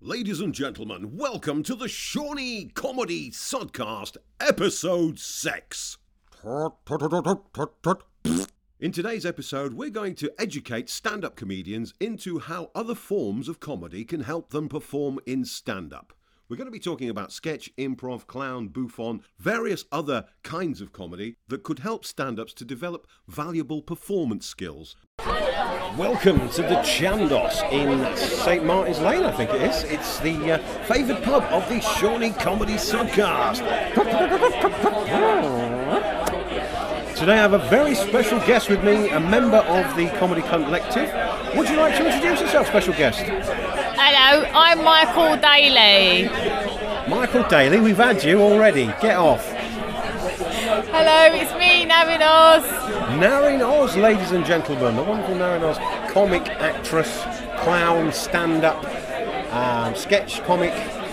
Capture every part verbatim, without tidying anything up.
Ladies and gentlemen, welcome to the Shawnee Comedy Sodcast, episode six. In today's episode, we're going to educate stand-up comedians into how other forms of comedy can help them perform in stand-up. We're going to be talking about sketch, improv, clown, bouffon, various other kinds of comedy that could help stand-ups to develop valuable performance skills. Welcome to the Chandos in Saint Martin's Lane, I think it is. It's the uh, favoured pub of the Shawnee Comedy Sodcast. Today I have a very special guest with me, a member of the Comedy Collective. Would you like to introduce yourself, special guest? Hello, I'm Michael Daly. Michael Daly, we've had you already. Get off. Hello, it's me, Naryn Oz. Naryn Oz, ladies and gentlemen, the wonderful Naryn Oz, comic, actress, clown, stand-up, um, sketch comic,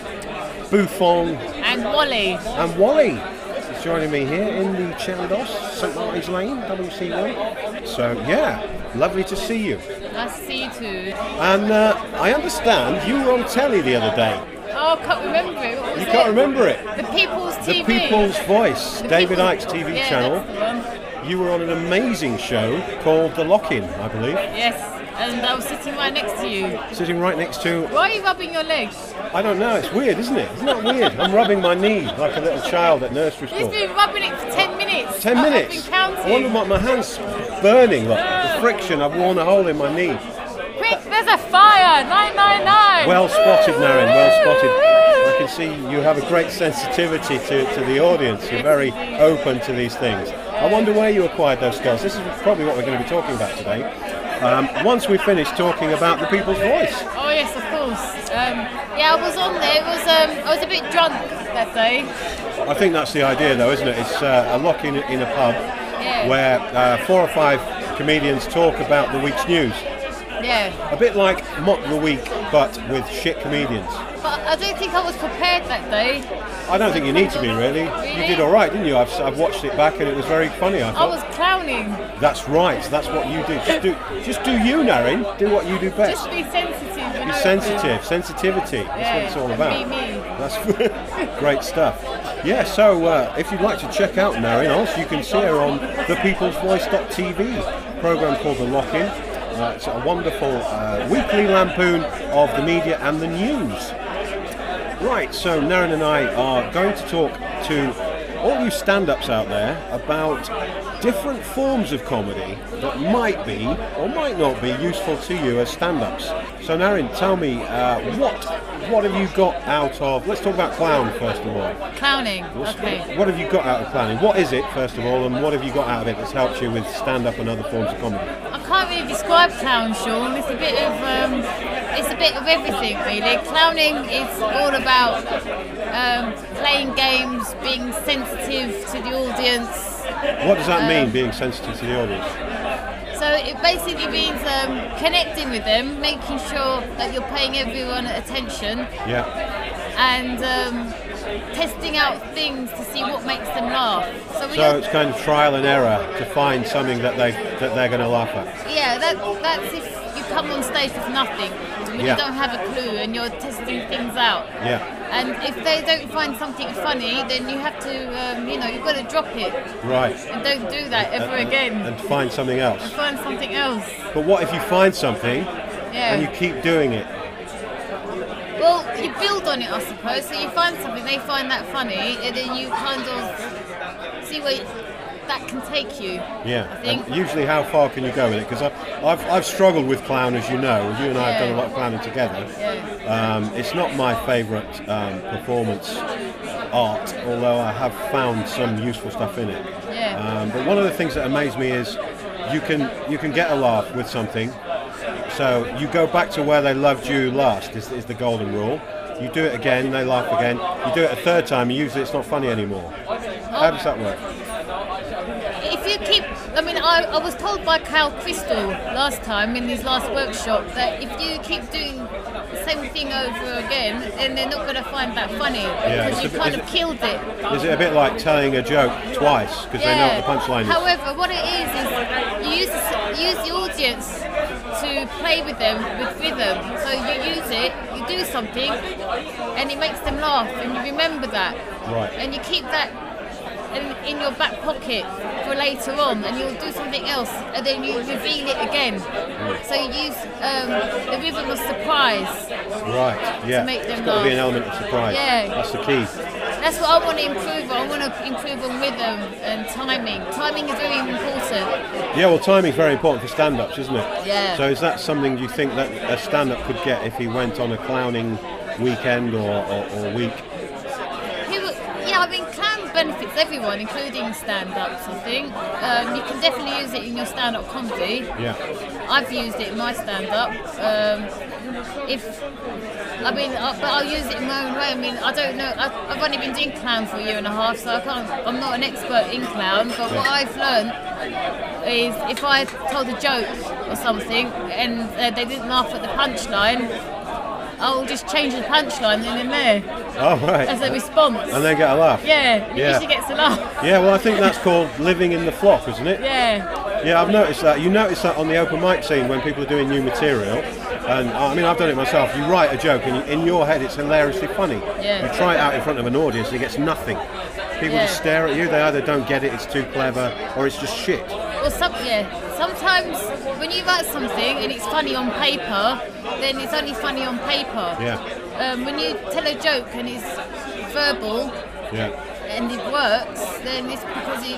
bouffon. And Wally. And Wally is joining me here in the Chandos, Saint Martin's Lane, W C one. So, yeah, lovely to see you. Nice to see you too. And uh, I understand you were on telly the other day. Oh, I can't remember it. What was You it? can't remember it? The People's The T V. People's Voice, The David People's- Icke's T V yeah, channel. That's the one. You were on an amazing show called The Lock-In, I believe. Yes, and I was sitting right next to you. Sitting right next to... Why are you rubbing your legs? I don't know, it's weird, isn't it? Isn't that weird? I'm rubbing my knee like a little child at nursery You've school. been rubbing it for ten minutes. Ten I've minutes? been counting. I wonder what my hand's burning, look. The friction, I've worn a hole in my knee. Quick, there's a fire! nine nine nine! Well spotted, Naryn, well spotted. I can see you have a great sensitivity to, to the audience. You're very open to these things. I wonder where you acquired those skills. This is probably what we're going to be talking about today. Um, once we finish talking about the People's Voice. Oh yes, of course. Um, yeah, I was on there. It was um, I was a bit drunk that day. I think that's the idea, though, isn't it? It's uh, a lock-in in a pub Yeah. where uh, four or five comedians talk about the week's news. Yeah. A bit like Mock the Week, but with shit comedians. But I don't think I was prepared that day. I don't think you need to be, really. You did all right, didn't you? I've, I've watched it back and it was very funny, I I thought. was clowning. That's right, that's what you do. Just do, just do you, Naryn. Do what you do best. Just be sensitive. You Be know? sensitive, sensitivity. That's Yeah, what it's all and about. be me. That's great stuff. Yeah, so uh, if you'd like to check out Naryn Oz, you can see her on the peoples voice dot t v, a programme called The Lock-In. Uh, it's a wonderful uh, weekly lampoon of the media and the news. Right, so Naryn and I are going to talk to all you stand-ups out there about different forms of comedy that might be or might not be useful to you as stand-ups. So Naryn, tell me, uh, what what have you got out of... Let's talk about clown first of all. Clowning. Okay. What have you got out of clowning? What is it, first of all, and what have you got out of it that's helped you with stand-up and other forms of comedy? I can't really describe clown, Sean. It's a bit of um, it's a bit of everything, really. Clowning is all about um, playing games, being sensitive to the audience. What does that Um, mean, being sensitive to the audience? So it basically means um, connecting with them, making sure that you're paying everyone attention, Yeah. and um, testing out things to see what makes them laugh. So, when So you're, it's kind of trial and error to find something that they that they're going to laugh at. yeah, that, that's if you come on stage with nothing, when Yeah. you don't have a clue and you're testing things out. Yeah. And if they don't find something funny, then you have to, um, you know, you've got to drop it Right. and don't do that ever And- again. And find something else. Find something else. But what if you find something Yeah. and you keep doing it? Well, you build on it, I suppose. So you find something, they find that funny, and then you kind of see where that can take you. Yeah. I think. And usually, how far can you go with it? Because I've I've struggled with clown, as you know. You and I have done a lot of clowning together. Yeah. Um, it's not my favourite um, performance art, although I have found some useful stuff in it. Yeah. Um, but one of the things that amazed me is you can you can get a laugh with something. So you go back to where they loved you last is, is the golden rule. You do it again, they laugh again. You do it a third time, and usually it's not funny anymore. How does that work? If you keep, I mean, I, I was told by Cal Crystal last time in his last workshop that if you keep doing the same thing over again, then they're not going to find that funny Yeah, because it's you a bit- kind is of it- killed it. Is it a bit like telling a joke twice because they know what the punchline is? However, what it is is you use the, you use the audience to play with them with rhythm. So you use it, you do something, and it makes them laugh, and you remember that. Right. And you keep that in, in your back pocket for later on, and you'll do something else, and then you reveal it again. Mm. So you use um, the rhythm of surprise. Right, yeah. To make them it's got laugh. to be an element of surprise. Yeah. That's the key. That's what I want to improve on. I want to improve on rhythm and timing. Timing is very important. Yeah, well, timing's very important for stand-ups, isn't it? Yeah. So is that something you think that a stand-up could get if he went on a clowning weekend or, or, or week? He would, yeah, I mean, clown benefits everyone, including stand-ups, I think. Um, you can definitely use it in your stand-up comedy. Yeah. I've used it in my stand-up. Um, if I mean, I, but I'll use it in my own way. I mean, I don't know. I, I've only been doing clown for a year and a half, so I can't. I'm not an expert in clown. But what I've learned is if I told a joke or something and uh, they didn't laugh at the punchline, I'll just change the punchline then and there. Oh, right. As a response. And then get a laugh. Yeah, and it yeah. usually gets a laugh. Yeah, well, I think that's called living in the flock, isn't it? Yeah. Yeah, I've noticed that. You notice that on the open mic scene when people are doing new material. And I mean, I've done it myself. You write a joke, and in your head, it's hilariously funny. Yeah. You try it out in front of an audience, and it gets nothing. People Yeah. just stare at you. They either don't get it, it's too clever, or it's just shit. Well, some, yeah. Sometimes when you write something and it's funny on paper, then it's only funny on paper. Yeah. Um, when you tell a joke and it's verbal Yeah. and it works, then it's because it.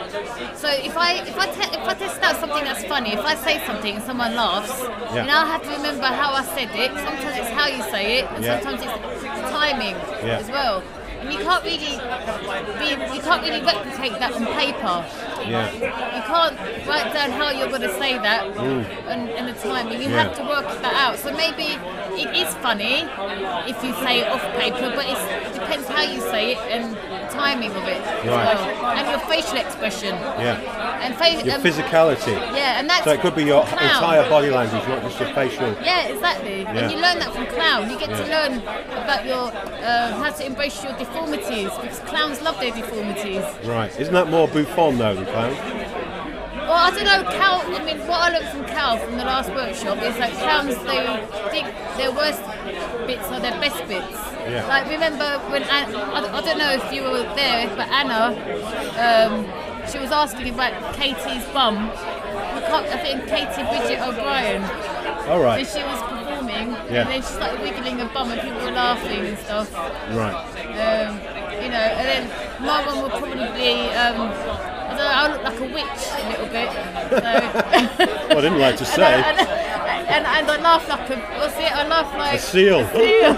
So if I if I te- if I test out something that's funny, if I say something and someone laughs, Yeah. then I'll have to remember how I said it. Sometimes it's how you say it, and Yeah. sometimes it's timing Yeah. as well. And you can't really be, you can't really replicate that on paper. Yeah. You can't write down how you're going to say that Mm. and, and the timing. You Yeah. have to work that out. So maybe it is funny if you say it off paper, but it's, it depends how you say it and the timing of it as Right. well. And your facial expression. Yeah. And fa- Your um, physicality. Yeah, and that's So it could be your clown. entire body language, not just your facial. Yeah, exactly. Yeah. And you learn that from clown. You get to Yeah. learn about your uh, how to embrace your deformities, because clowns love their deformities. Right. Isn't that more Buffon though than clown? Well, I don't know, Cal, I mean, what I learned from Cal from the last workshop is that clowns, they think their worst bits are their best bits. Yeah. Like, remember when, Anna, I, I don't know if you were there, but Anna, um, she was asking about Katie's bum. I, can't, I think Katie Bridget O'Brien. All And right. she was performing, Yeah. and then she started wiggling her bum and people were laughing and stuff. Right. Um, you know, and then my one would probably be, um, I don't know, I look like a witch a little bit. So. Well, I didn't like to and, say. I, and, and, and I laugh like a, what's it? I laugh like A seal. seal.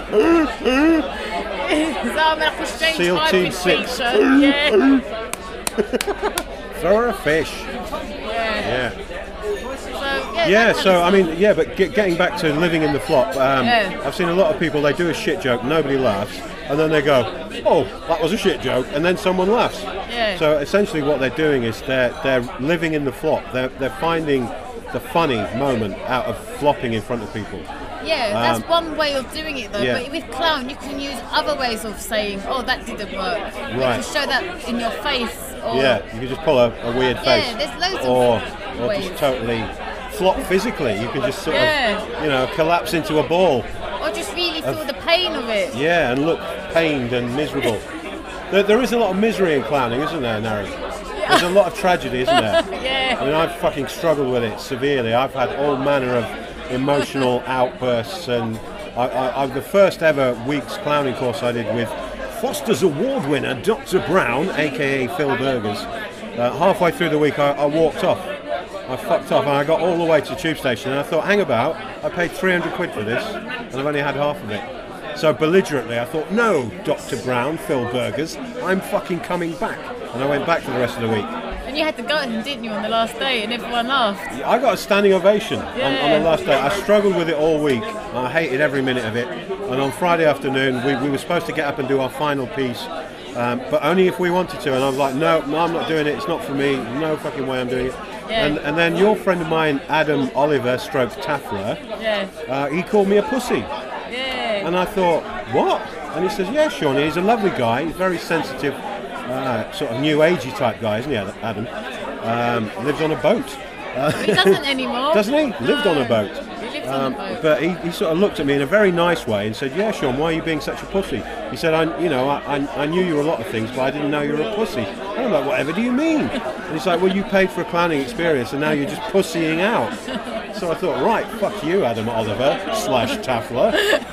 So I'm like a strange Seal Team hybrid Six. creature. Yeah. Throw her a fish. Yeah. Yeah. So, yeah. Yeah, that so kind I of mean, yeah, but get, getting back to living in the flop, um, Yeah. I've seen a lot of people, they do a shit joke, nobody laughs, and then they go, oh, that was a shit joke, and then someone laughs. Yeah. So essentially what they're doing is they're, they're living in the flop, they're, they're finding the funny moment out of flopping in front of people. Yeah, that's Um, one way of doing it though. yeah. But with clown, you can use other ways of saying, "Oh, that didn't work." You Right. can show that in your face. Or, Yeah, you can just pull a, a weird Yeah, face. there's loads of or, or ways. just totally flop physically, you can just sort Yeah. of, you know, collapse into a ball. Or just really feel the pain of it. Yeah, and look pained and miserable. there, there is a lot of misery in clowning, isn't there, Nari? There's a lot of tragedy, isn't there? Yeah. I mean, I've fucking struggled with it severely. I've had all manner of emotional outbursts, and I, I, I, the first ever week's clowning course I did with Foster's Award winner, Doctor Brown, aka Phil Burgers. Uh, halfway through the week, I, I walked off. I fucked off, and I got all the way to the tube station, and I thought, hang about, I paid three hundred quid for this, and I've only had half of it. So belligerently, I thought, no, Doctor Brown, Phil Burgers, I'm fucking coming back. And I went back for the rest of the week. And you had to go in, didn't you, on the last day, and everyone laughed. I got a standing ovation on, on Yeah. the last day. I struggled with it all week. I hated every minute of it. And on Friday afternoon, we, we were supposed to get up and do our final piece, um, but only if we wanted to. And I was like, no, no, I'm not doing it. It's not for me. No fucking way I'm doing it. Yeah. And, and then your friend of mine, Adam Oliver, stroke Taffler, Yeah. uh, he called me a pussy. Yeah. And I thought, what? And he says, yeah, Shawnee, he's a lovely guy. He's very sensitive, uh, sort of new agey type guy, isn't he, Adam? Um, lives on a boat. He doesn't anymore. Doesn't he? Lived on a boat. He lives Um, on a boat. but he, he sort of looked at me in a very nice way and said, "Yeah, Sean, why are you being such a pussy?" He said, "I, you know, I, I, I knew you were a lot of things, but I didn't know you were a pussy." And I'm like, "Whatever do you mean?" And he's like, "Well, you paid for a clowning experience, and now you're just pussying out." So I thought, right, fuck you, Adam Oliver slash Taffler.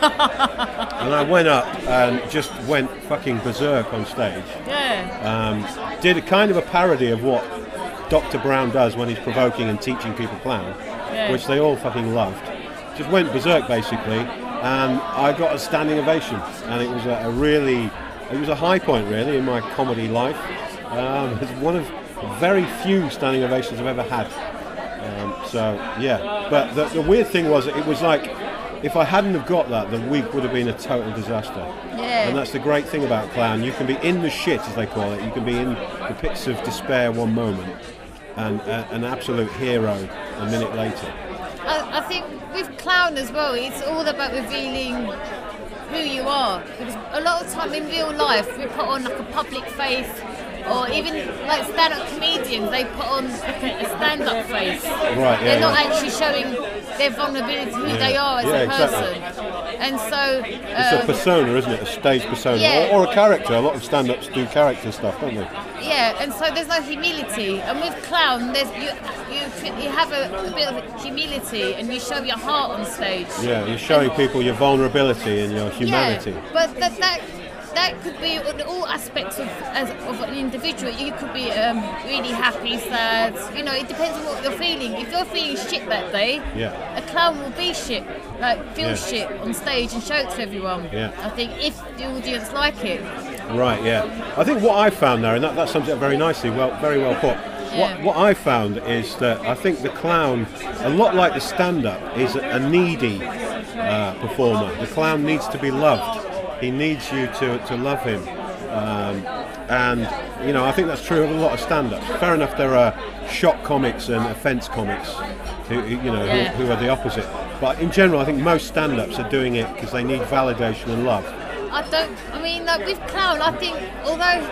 And I went up and just went fucking berserk on stage. Yeah. Um, did a kind of a parody of what Doctor Brown does when he's provoking and teaching people clown, Yeah. which they all fucking loved. Just went berserk basically, and I got a standing ovation, and it was a, a really, it was a high point really in my comedy life. Um, it's one of very few standing ovations I've ever had. Um, so yeah, but the, the weird thing was, it was like, if I hadn't have got that, the week would have been a total disaster. Yeah. And that's the great thing about clown. You can be in the shit, as they call it. You can be in the pits of despair one moment, and uh, an absolute hero a minute later. I, I think with clown as well, it's all about revealing who you are. Because a lot of time in real life, we put on like a public face, or even like stand-up comedians, they put on like a, a stand-up face. Right, yeah, They're not yeah. actually showing their vulnerability, who Yeah. they are as Yeah, a exactly. person. And so, It's a um, persona, isn't it? A stage persona, Yeah. or, or a character. A lot of stand-ups do character stuff, don't they? yeah, and so there's no humility. And with clown, there's you you, you have a, a bit of humility, and you show your heart on stage. Yeah, you're showing people your vulnerability and your humanity. Yeah, but that that that could be on all aspects of as of an individual. You could be um, really happy, sad. You know, it depends on what you're feeling. If you're feeling shit that day, Yeah. a clown will be shit, like feel Yeah. shit on stage and show it to everyone. Yeah. I think if the audience like it. Right, yeah. I think what I found there, and that, that sums it up very nicely, well, very well put. Yeah. What, what I found is that I think the clown, a lot like the stand-up, is a needy uh, performer. The clown needs to be loved. He needs you to, to love him. Um, and, you know, I think that's true of a lot of stand-ups. Fair enough, there are shock comics and offence comics, who, who, you know, Yeah. who, who are the opposite. But in general, I think most stand-ups are doing it because they need validation and love. I don't. I mean, like with clown, I think although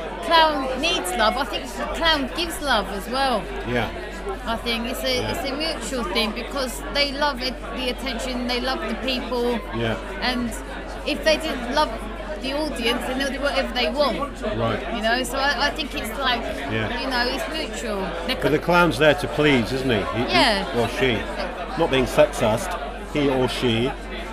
clown needs love, I think clown gives love as well. Yeah. I think it's a it's a mutual thing because they love it, the attention, they love the people, Yeah. and if they didn't love the audience, then they'll do whatever they want. Right. You know, so I, I think it's like, Yeah. you know, it's mutual. They're But the clown's there to please, isn't he? he Yeah. he- or she. Not being sexist, he or she.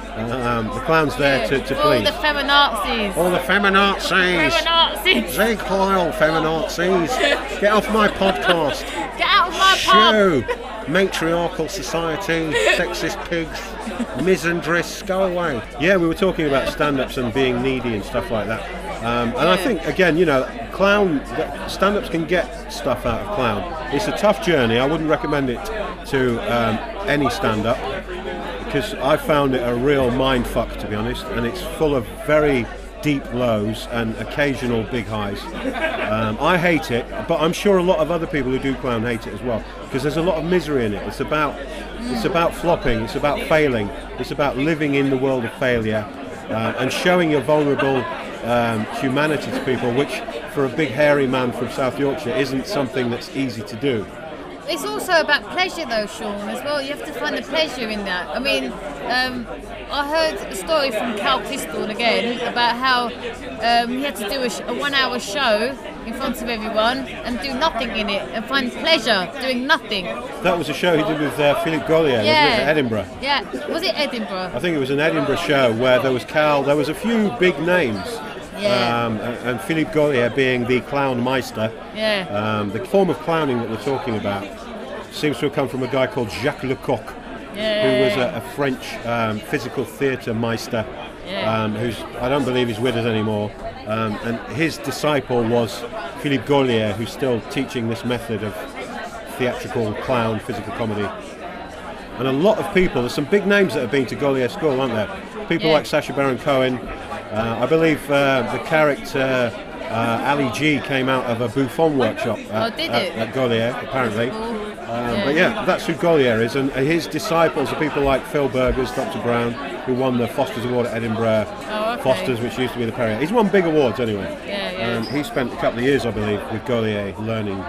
Um, the clown's there to, to all please. the feminazis. All the feminazis. Feminazis. Zig Heil, feminazis. Get off my podcast. Get out of my pub. Shoo! Matriarchal society, sexist pigs, misandrists, go away. Yeah, we were talking about stand-ups and being needy and stuff like that. Um, and I think, again, you know, clown, stand-ups can get stuff out of clown. It's a tough journey. I wouldn't recommend it to um, any stand-up because I found it a real mind fuck, to be honest, and it's full of very deep lows and occasional big highs. Um, I hate it, but I'm sure a lot of other people who do clown hate it as well because there's a lot of misery in it. It's about it's about flopping, it's about failing, it's about living in the world of failure uh, and showing your vulnerable um, humanity to people, which for a big hairy man from South Yorkshire isn't something that's easy to do. It's also about pleasure, though, Sean, as well. You have to find the pleasure in that. I mean, um, I heard a story from Cal Crystal again about how um, he had to do a, sh- a one-hour show in front of everyone and do nothing in it and find pleasure doing nothing. That was a show he did with uh, Philippe Gollier, Yeah. wasn't it, at Edinburgh? Yeah, was it Edinburgh? I think it was an Edinburgh show where there was Cal, there was a few big names. Yeah. Um, and and Philippe Gollier being the clown meister. Yeah. Um, the form of clowning that we're talking about seems to have come from a guy called Jacques Lecoq, Yeah. who was a, a French um, physical theatre meister, Yeah. um, who's I don't believe he's with us anymore. Um, and his disciple was Philippe Gollier, who's still teaching this method of theatrical clown physical comedy. And a lot of people, there's some big names that have been to Gollier School, aren't there? People Yeah. like Sacha Baron Cohen. Uh, I believe uh, the character uh, Ali G came out of a Buffon workshop at, Oh, did at, it? at Gollier, apparently. Cool. Um, But yeah, that's who Gollier is, and his disciples are people like Phil Burgers, Doctor Brown, who won the Foster's Award at Edinburgh. Oh, okay. Foster's, which used to be the Perrier. He's won big awards anyway. Yeah, yeah. Um, he spent a couple of years, I believe, with Gollier learning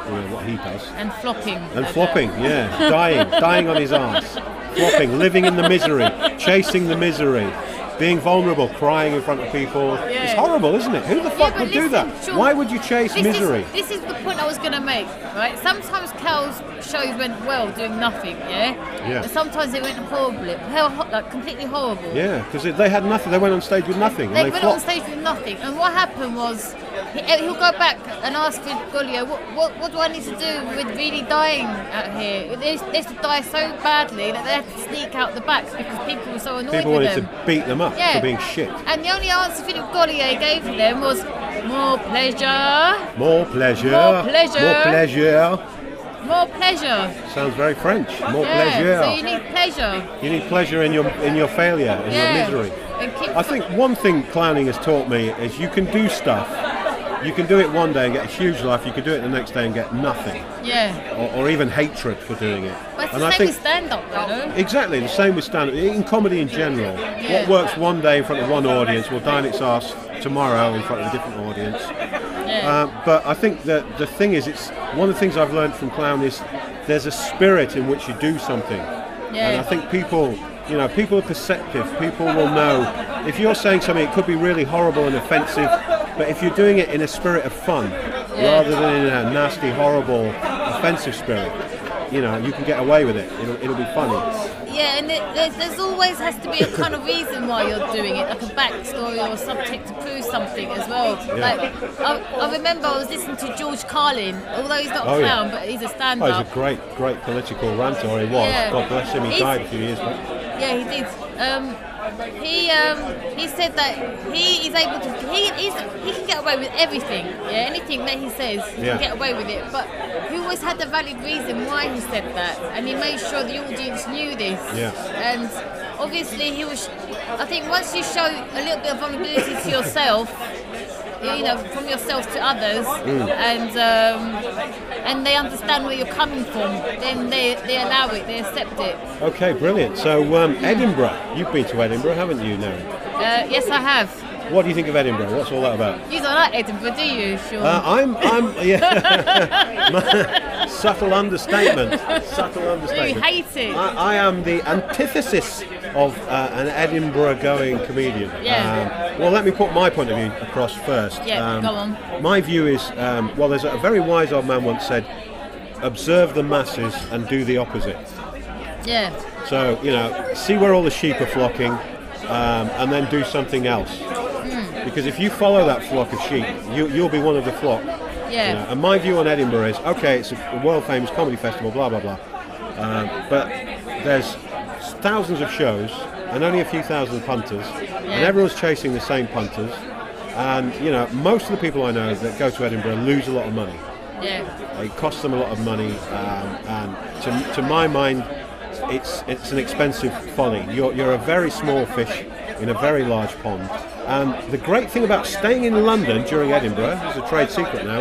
you know, what he does. And flopping. And flopping, yeah, dying, dying on his arse, flopping, living in the misery, chasing the misery, being vulnerable, crying in front of people. Yeah. It's horrible, isn't it? Who the fuck yeah, would listen, do that? Sean, Why would you chase this misery? Is, this is the point I was going to make, right? Sometimes Cal's shows went well doing nothing, yeah? Yeah. And sometimes it went horribly, like completely horrible. Yeah, because they had nothing. They went on stage with nothing. They, and they went flopped. on stage with nothing. And what happened was, he, he'll go back and ask Golio, what, what, what do I need to do with really dying out here? They, they used to die so badly that they had to sneak out the back because people were so annoyed People with wanted them. to beat them up Yeah. for being shit. And the only answer Philip Gollier gave to them was, more pleasure. More pleasure. More pleasure. More pleasure. More pleasure. Sounds very French. More Yeah, pleasure. so you need pleasure. You need pleasure in your in your failure, in Yeah. your misery. And keep I think one thing clowning has taught me is you can do stuff. You can do it one day and get a huge laugh. You can do it the next day and get nothing, Yeah. or, or even hatred for doing it. But it's and the I same think with stand-up, you know? exactly the same with stand-up. In comedy in general, Yeah. what works one day in front of one audience will die in its arse tomorrow in front of a different audience. Yeah. Uh, but I think that the thing is, it's one of the things I've learned from clown is there's a spirit in which you do something. Yeah. And I think people, you know, people are perceptive. People will know if you're saying something, it could be really horrible and offensive, but if you're doing it in a spirit of fun Yeah. rather than in a nasty, horrible, offensive spirit, you know, you can get away with it. It'll, it'll be funny. Yeah, and it, there's, there's always has to be a kind of reason why you're doing it, like a backstory or a subject to prove something as well. Yeah. Like, I, I remember I was listening to George Carlin, although he's not a Oh, yeah. clown, but he's a Oh, stand-up. he's a great, great political ranter, or he was. Yeah. God bless him, he He's- died a few years back. Yeah, he did. Um, he um, he said that he is able to. He he's, he can get away with everything. Yeah, anything that he says, he Yeah. can get away with it. But he always had a valid reason why he said that, and he made sure the audience knew this. Yeah. And obviously, he was. I think once you show a little bit of vulnerability to yourself, you know, from yourself to others, Mm. and um, and they understand where you're coming from, then they, they allow it, they accept it. Okay, brilliant. So um, Edinburgh, you've been to Edinburgh, haven't you now? Uh, yes, I have. What do you think of Edinburgh? What's all that about? You don't like Edinburgh, do you, Sean? Uh, I'm, I'm, yeah. Subtle understatement. Subtle you understatement. hate it. I, I am the antithesis of uh, an Edinburgh-going comedian. Yeah. Um, well, let me put my point of view across first. Yeah, Um, go on. My view is, um, well, there's a, a very wise old man once said, observe the masses and do the opposite. Yeah, So, you know, see where all the sheep are flocking, um, and then do something else. Hmm. Because if you follow that flock of sheep, you, you'll be one of the flock. yeah, You know, and my view on Edinburgh is, okay, it's a world famous comedy festival, blah, blah, blah. Um, but there's thousands of shows and only a few thousand punters, and everyone's chasing the same punters. And, you know, most of the people I know that go to Edinburgh lose a lot of money. yeah, It costs them a lot of money, um, and to, to my mind, it's it's an expensive folly. You're, you're a very small fish in a very large pond. And the great thing about staying in London during Edinburgh, it's a trade secret now,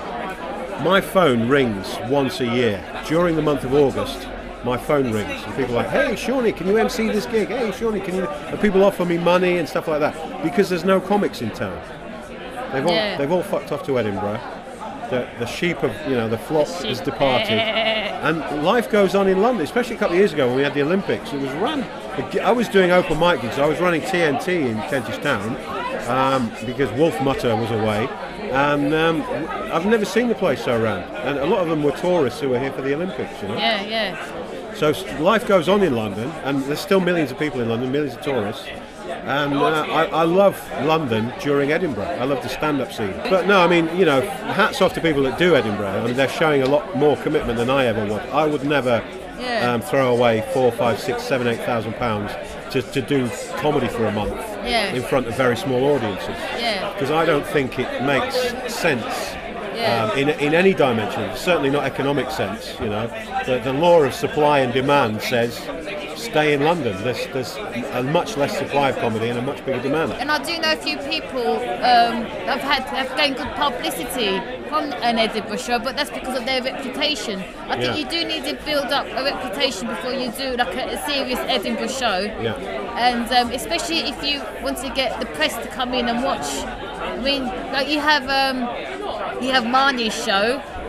my phone rings once a year. During the month of August, my phone rings, and people are like, hey, Shawnee, can you M C this gig? Hey, Shawnee, can you... And people offer me money and stuff like that, because there's no comics in town. They've all, Yeah. they've all fucked off to Edinburgh. The, the sheep of, you know, the flock has departed. And life goes on in London, especially a couple of years ago when we had the Olympics. It was run. I was doing open mic gigs. I was running T N T in Kentish Town um, because Wolf Mutter was away. And um, I've never seen the place so rammed. And a lot of them were tourists who were here for the Olympics, you know. yeah, yeah. So s- life goes on in London, and there's still millions of people in London, millions of tourists. And uh, I, I love London during Edinburgh. I love the stand-up scene. But no, I mean, you know, hats off to people that do Edinburgh. I mean, they're showing a lot more commitment than I ever would. I would never Yeah. um, throw away four, five, six, seven, eight thousand pounds to, to do comedy for a month Yeah. in front of very small audiences. Yeah. Because I don't think it makes sense. Yeah. Um, in, in any dimension, certainly not economic sense, you know. The, the law of supply and demand says stay in London. There's, there's a much less supply of comedy and a much bigger demand. And I do know a few people um, have had have gained good publicity from an Edinburgh show, but that's because of their reputation. I think Yeah. you do need to build up a reputation before you do like a, a serious Edinburgh show. Yeah. And um, especially if you want to get the press to come in and watch. I mean, like you have um, you have Marnie's show,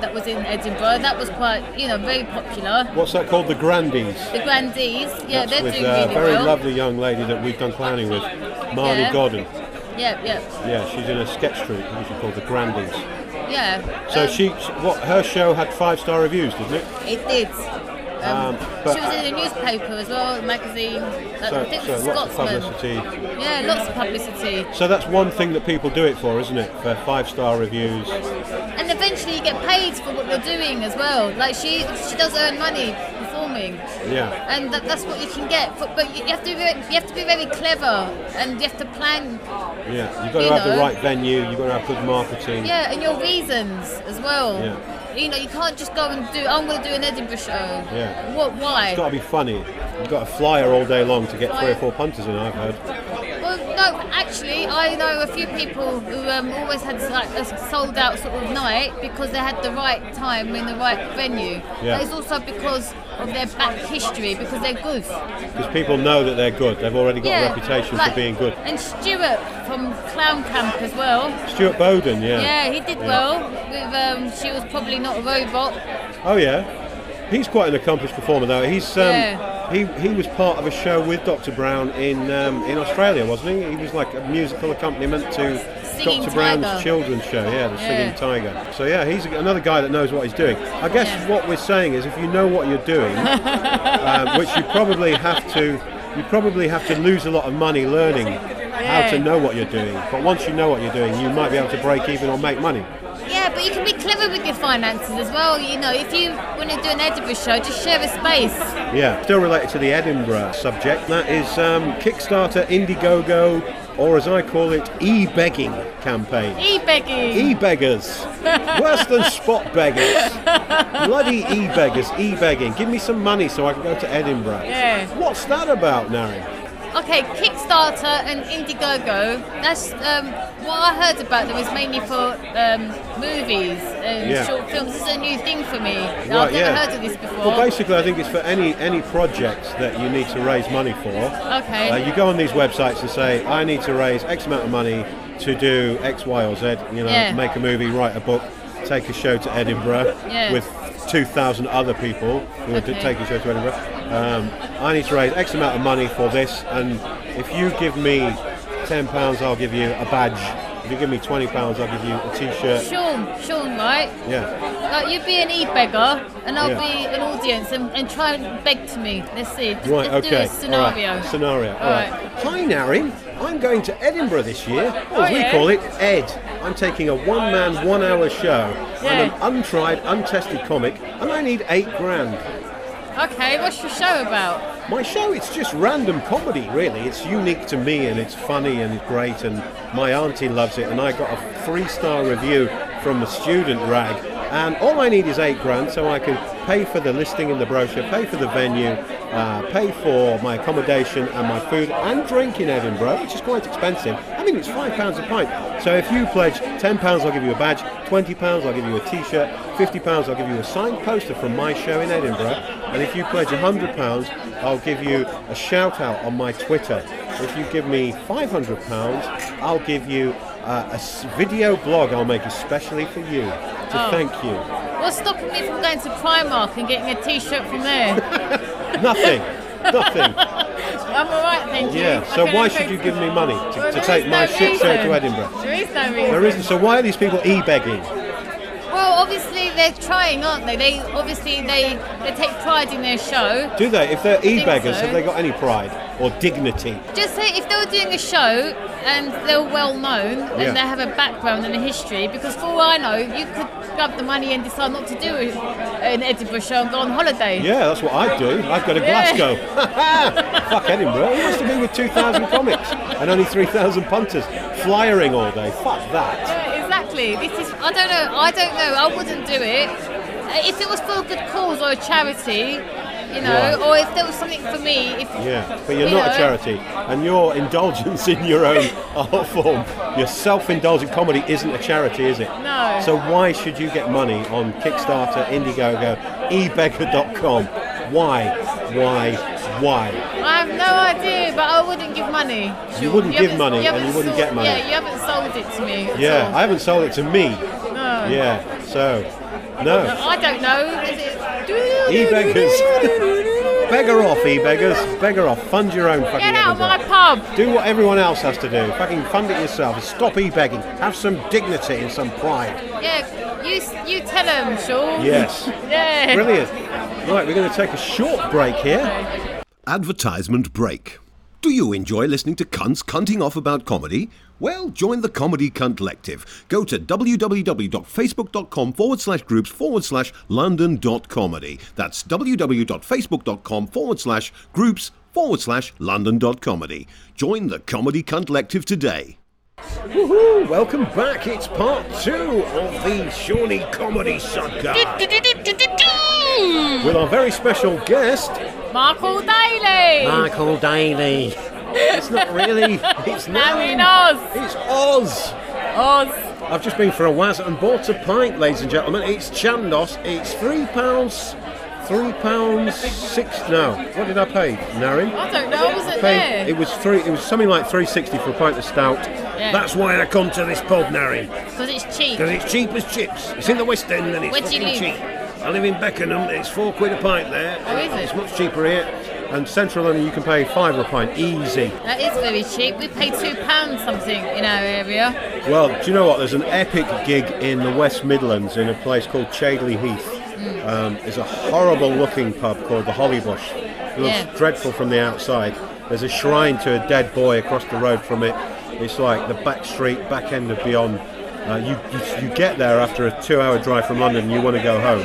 that was in Edinburgh. That was quite, you know, very popular. What's that called? The Grandies. The Grandies, yeah, That's they're with doing a really very well. lovely young lady that we've done clowning with, Marnie Yeah. Godden. Yeah, yeah, Yeah, she's in a sketch troupe, which is called the Grandies. yeah. So um, she, what her show had five star reviews, didn't it? It did. Um, Um, but- she was in a newspaper as well, a magazine. Uh, So, I think it so was lots of Scotsman. publicity. Yeah, lots of publicity. So that's one thing that people do it for, isn't it? For five star reviews. And eventually you get paid for what you're doing as well. Like she she does earn money performing. Yeah. And that, that's what you can get. But, but you have to be very, you have to be very clever, and you have to plan. Yeah. You've got to You have the know. right venue. You've got to have good marketing. Yeah, and your reasons as well. Yeah. You know, you can't just go and do. I'm going to do an Edinburgh show. Yeah. What? Why? It's got to be funny. You've got to flyer all day long to get three or four punters in, I've heard. Well, no, actually, I know a few people who um, always had like a sold out sort of night because they had the right time in the right venue. Yeah. But it's also because of their back history, because they're good. Because people know that they're good. They've already got yeah, a reputation like- for being good. And Stuart from Clown Camp as well. Stuart Bowden, yeah. Yeah, he did Yeah. well. With um, She Was Probably Not a Robot. Oh yeah, he's quite an accomplished performer though. He's um, Yeah. he he was part of a show with Doctor Brown in um, in Australia, wasn't he? He was like a musical accompaniment to Singing Doctor Brown's Tiger. children's show. Yeah, the Yeah. Singing Tiger. So yeah, he's another guy that knows what he's doing. I guess Yeah. what we're saying is, if you know what you're doing, um, which you probably have to, you probably have to lose a lot of money learning how to Yeah. know what you're doing. But once you know what you're doing, you might be able to break even or make money. Yeah, but you can be clever with your finances as well. You know, if you want to do an Edinburgh show, just share a space. Yeah, still related to the Edinburgh subject. That is um, Kickstarter, Indiegogo, or as I call it, e-begging campaign. E-begging. E-beggars. Worse than spot beggars. Bloody e-beggars, e-begging. Give me some money so I can go to Edinburgh. Yeah. What's that about, Nari? Okay, Kickstarter and Indiegogo. That's um, what I heard about them is mainly for um, movies and Yeah. short films. This is a new thing for me. I've Right, never yeah. heard of this before. Well, basically, I think it's for any any project that you need to raise money for. Okay. Uh, you go on these websites and say, I need to raise X amount of money to do X, Y, or Z. You know, Yeah. make a movie, write a book, take a show to Edinburgh Yeah. with two thousand other people who would Okay. take a show to Edinburgh. Um, I need to raise X amount of money for this, and if you give me ten pounds, I'll give you a badge. If you give me twenty pounds, I'll give you a T-shirt. Sean, Sean, right? Yeah. Like you be an e-beggar, and I'll Yeah. be an audience, and, and try and beg to me. Let's see. Let's, Right, let's okay. do a scenario. All right. Scenario. All All right. Hi, Narin. I'm going to Edinburgh this year. Or Oh, as we yeah? call it, Ed. I'm taking a one-man, one-hour show. I'm Yeah. an untried, untested comic, and I need eight grand. Okay, what's your show about? My show, it's just random comedy, really. It's unique to me, and it's funny, and it's great, and my auntie loves it, and I got a three-star review from a student rag, and all I need is eight grand, so I can pay for the listing in the brochure, pay for the venue, uh, pay for my accommodation and my food and drink in Edinburgh, which is quite expensive. I mean, it's five pounds a pint. So if you pledge ten pounds, I'll give you a badge, twenty pounds, I'll give you a T-shirt, fifty pounds, I'll give you a signed poster from my show in Edinburgh, and if you pledge one hundred pounds, I'll give you a shout out on my Twitter. If you give me five hundred pounds, I'll give you uh, a s- video blog I'll make especially for you to Oh. thank you. What's stopping me from going to Primark and getting a T-shirt from there? Nothing. Nothing. I'm alright, thank you. Yeah, I so can why afford should you give me money to, Well, to there take is my no shit show reason. to Edinburgh? There is no reason. There isn't. So why are these people e-begging? Well, obviously they're trying, aren't they? They obviously they they take pride in their show. Do they? If they're think e-beggars, so. have they got any pride or dignity? Just say if they were doing a show and they're well known Yeah. and they have a background and a history, because for all I know, you could grab the money and decide not to do a- an Edinburgh show and go on holiday. Yeah, that's what I'd do. I'd go to Yeah. Glasgow. Fuck Edinburgh. It wants to be with two thousand comics and only three thousand punters flyering all day. Fuck that. Yeah, exactly. This is I don't know. I don't know. I wouldn't do it. Uh, If it was for a good cause or a charity, you know, Right. or if there was something for me. If Yeah, but you're you not a know, charity, and your indulgence in your own art form, your self-indulgent comedy isn't a charity, is it? No. So why should you get money on Kickstarter, Indiegogo, e beggar dot com? Why? Why? Why? I have no idea, but I wouldn't give money. You wouldn't give haven't- money and haven't you wouldn't sold- get money. Yeah, you haven't sold it to me. at Yeah, all. I haven't sold it to me. No. Yeah, so No. I don't know. Is it? E-beggars. Beggar off, e-beggars. Beggar off. Fund your own fucking Get out of my everything. pub. Do what everyone else has to do. Fucking fund it yourself. Stop e-begging. Have some dignity and some pride. Yeah, you you tell them, Sean. Yes. Yeah. Brilliant. Right, we're going to take a short break here. Advertisement break. Do you enjoy listening to cunts cunting off about comedy? Well, join the Comedy Cunt Collective. Go to www.facebook.com forward slash groups forward slash london.comedy. That's www.facebook.com forward slash groups forward slash london.comedy. Join the Comedy Cunt Collective today. Woohoo! Welcome back. It's part two of the Shawnee Comedy Saga with our very special guest, Michael Daly. Michael Daly. It's not really. It's Naryn not. Oz. It's Oz. Oz. I've just been for a waz and bought a pint, ladies and gentlemen. It's Chandos. It's three pounds. Three pounds six. No, what did I pay, Naryn? I don't know. I wasn't Paid- there. It was three. It was something like three sixty for a pint of stout. Yeah. That's why I come to this pub, Naryn. Because it's cheap. Because it's cheap as chips. It's in the West End and it's Where do you fucking live? cheap. I live in Beckenham. It's four quid a pint there. Oh, is it? It's much cheaper here. And Central London, you can pay five a pint, easy. That is very cheap. We pay two pounds something in our area. Well, do you know what? There's an epic gig in the West Midlands in a place called Chadley Heath. Mm. Um, it's a horrible-looking pub called the Hollybush. It looks Yeah. dreadful from the outside. There's a shrine to a dead boy across the road from it. It's like the back street, back end of Beyond. Uh, you, you you get there after a two-hour drive from London and you want to go home.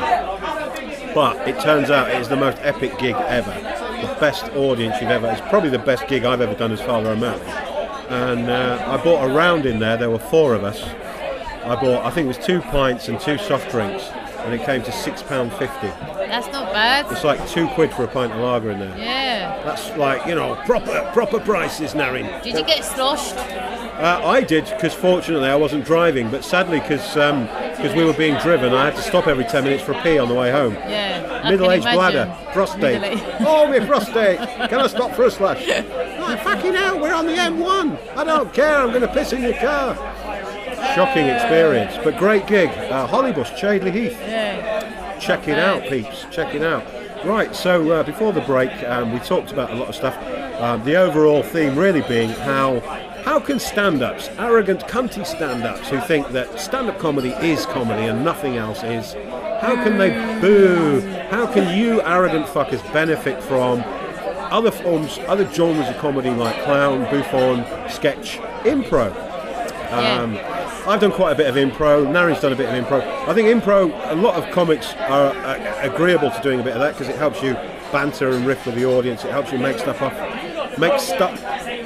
But it turns out it is the most epic gig ever. The best audience you've ever. It's probably the best gig I've ever done as Father O'Malley. And uh, I bought a round in there. There were four of us. I bought, I think it was two pints and two soft drinks, and it came to six pounds fifty. That's not bad. It's like two quid for a pint of lager in there. Yeah. That's like, you know, proper proper prices, Naryn. Did you get sloshed? Uh, I did, because fortunately I wasn't driving, but sadly because um, because we were being driven, I had to stop every ten minutes for a pee on the way home. Yeah. I Middle-aged can imagine. bladder, prostate. Middle-aged. Oh, my prostate! Can I stop for a slash? Oh, fucking hell, we're on the M one. I don't care. I'm going to piss in your car. Shocking experience, but great gig. Uh, Hollybush, Chadley Heath. Yeah. Check it out, peeps. Check it out. Right. So uh, before the break, um, we talked about a lot of stuff. Um, the overall theme really being how. How can stand-ups, arrogant, cunty stand-ups who think that stand-up comedy is comedy and nothing else is, how can they boo? How can you arrogant fuckers benefit from other forms, other genres of comedy like clown, bouffon, sketch, impro? Um, Yeah. I've done quite a bit of impro. Naryn's done a bit of impro. I think impro, a lot of comics are uh, agreeable to doing a bit of that because it helps you banter and riff with the audience. It helps you make stuff up, make stuff.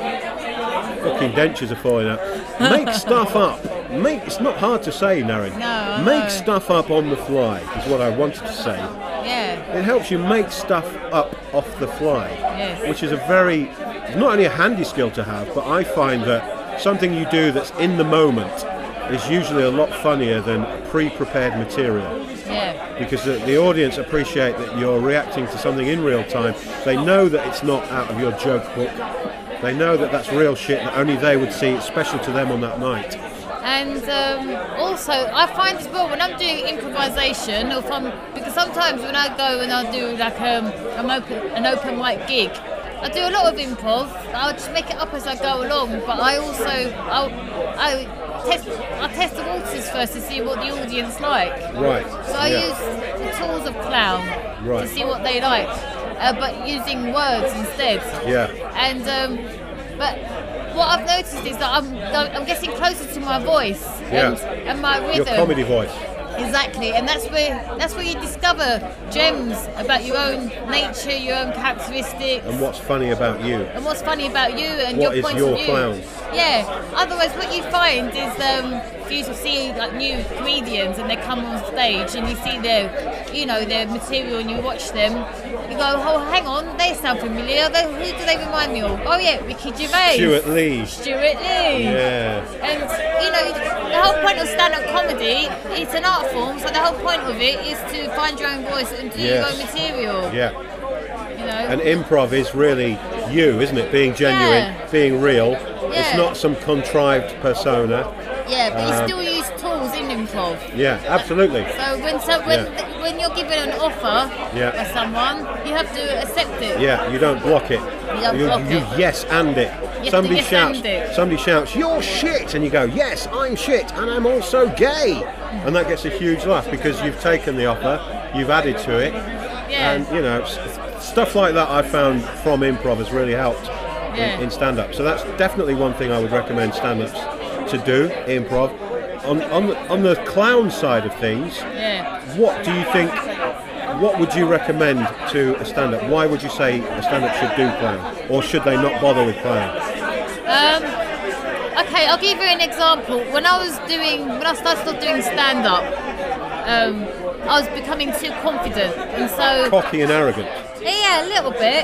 Fucking dentures are falling out. Make stuff up. Make. It's not hard to say, Naryn. No, I Make know. stuff up on the fly is what I wanted to say. Yeah. It helps you make stuff up off the fly, Yes. which is a very, not only a handy skill to have, but I find that something you do that's in the moment is usually a lot funnier than pre-prepared material. Yeah. Because the, the audience appreciate that you're reacting to something in real time. They know that it's not out of your joke book. They know that that's real shit that only they would see. It's special to them on that night. And um, also, I find as well when I'm doing improvisation, or if I'm, because sometimes when I go and I do like um, an open an open mic gig, I do a lot of improv. I'll just make it up as I go along. But I also I'll, I test I test the waters first to see what the audience like. Right. So I yeah. use the tools of clown Right. to see what they like, uh, but using words instead. Yeah. And um, but what I've noticed is that I'm I'm getting closer to my voice Yeah. and, and my Your rhythm. comedy voice. Exactly, and that's where that's where you discover gems about your own nature, your own characteristics, And what's funny about you? and what's funny about you and What your is point your of view. clown? Yeah. Otherwise, what you find is um, if you see like new comedians and they come on stage and you see their, you know, their material and you watch them, you go, oh, hang on, they sound familiar. They, who do they remind me of? Oh yeah, Ricky Gervais. Stuart Lee. Stuart Lee. Yeah. And you know, the whole point of stand-up comedy, it's an art form, so the whole point of it is to find your own voice and do Yes. your own material. Yeah. You know. And improv is really you, isn't it? Being genuine, Yeah. being real. It's Yeah. not some contrived persona. Yeah, but Um, you still use tools rules in improv. Yeah, absolutely. So when so when Yeah. when you're given an offer Yeah. by someone, you have to accept it. Yeah, you don't block it. You don't block you it. yes and it. to Somebody yes shouts. and it. Somebody shouts, "You're shit," and you go, "Yes, I'm shit, and I'm also gay," and that gets a huge laugh because you've taken the offer, you've added to it, Yeah. and you know s- stuff like that. I found from improv has really helped Yeah. in, in stand-up. So that's definitely one thing I would recommend stand-ups to do. Improv. On on the, on the clown side of things, Yeah. what do you think? What would you recommend to a stand-up? Why would you say a stand-up should do clown, or should they not bother with clown? Um, okay, I'll give you an example. When I was doing, when I started doing stand-up, um, I was becoming too confident, and so Cocky and arrogant. yeah, a little bit.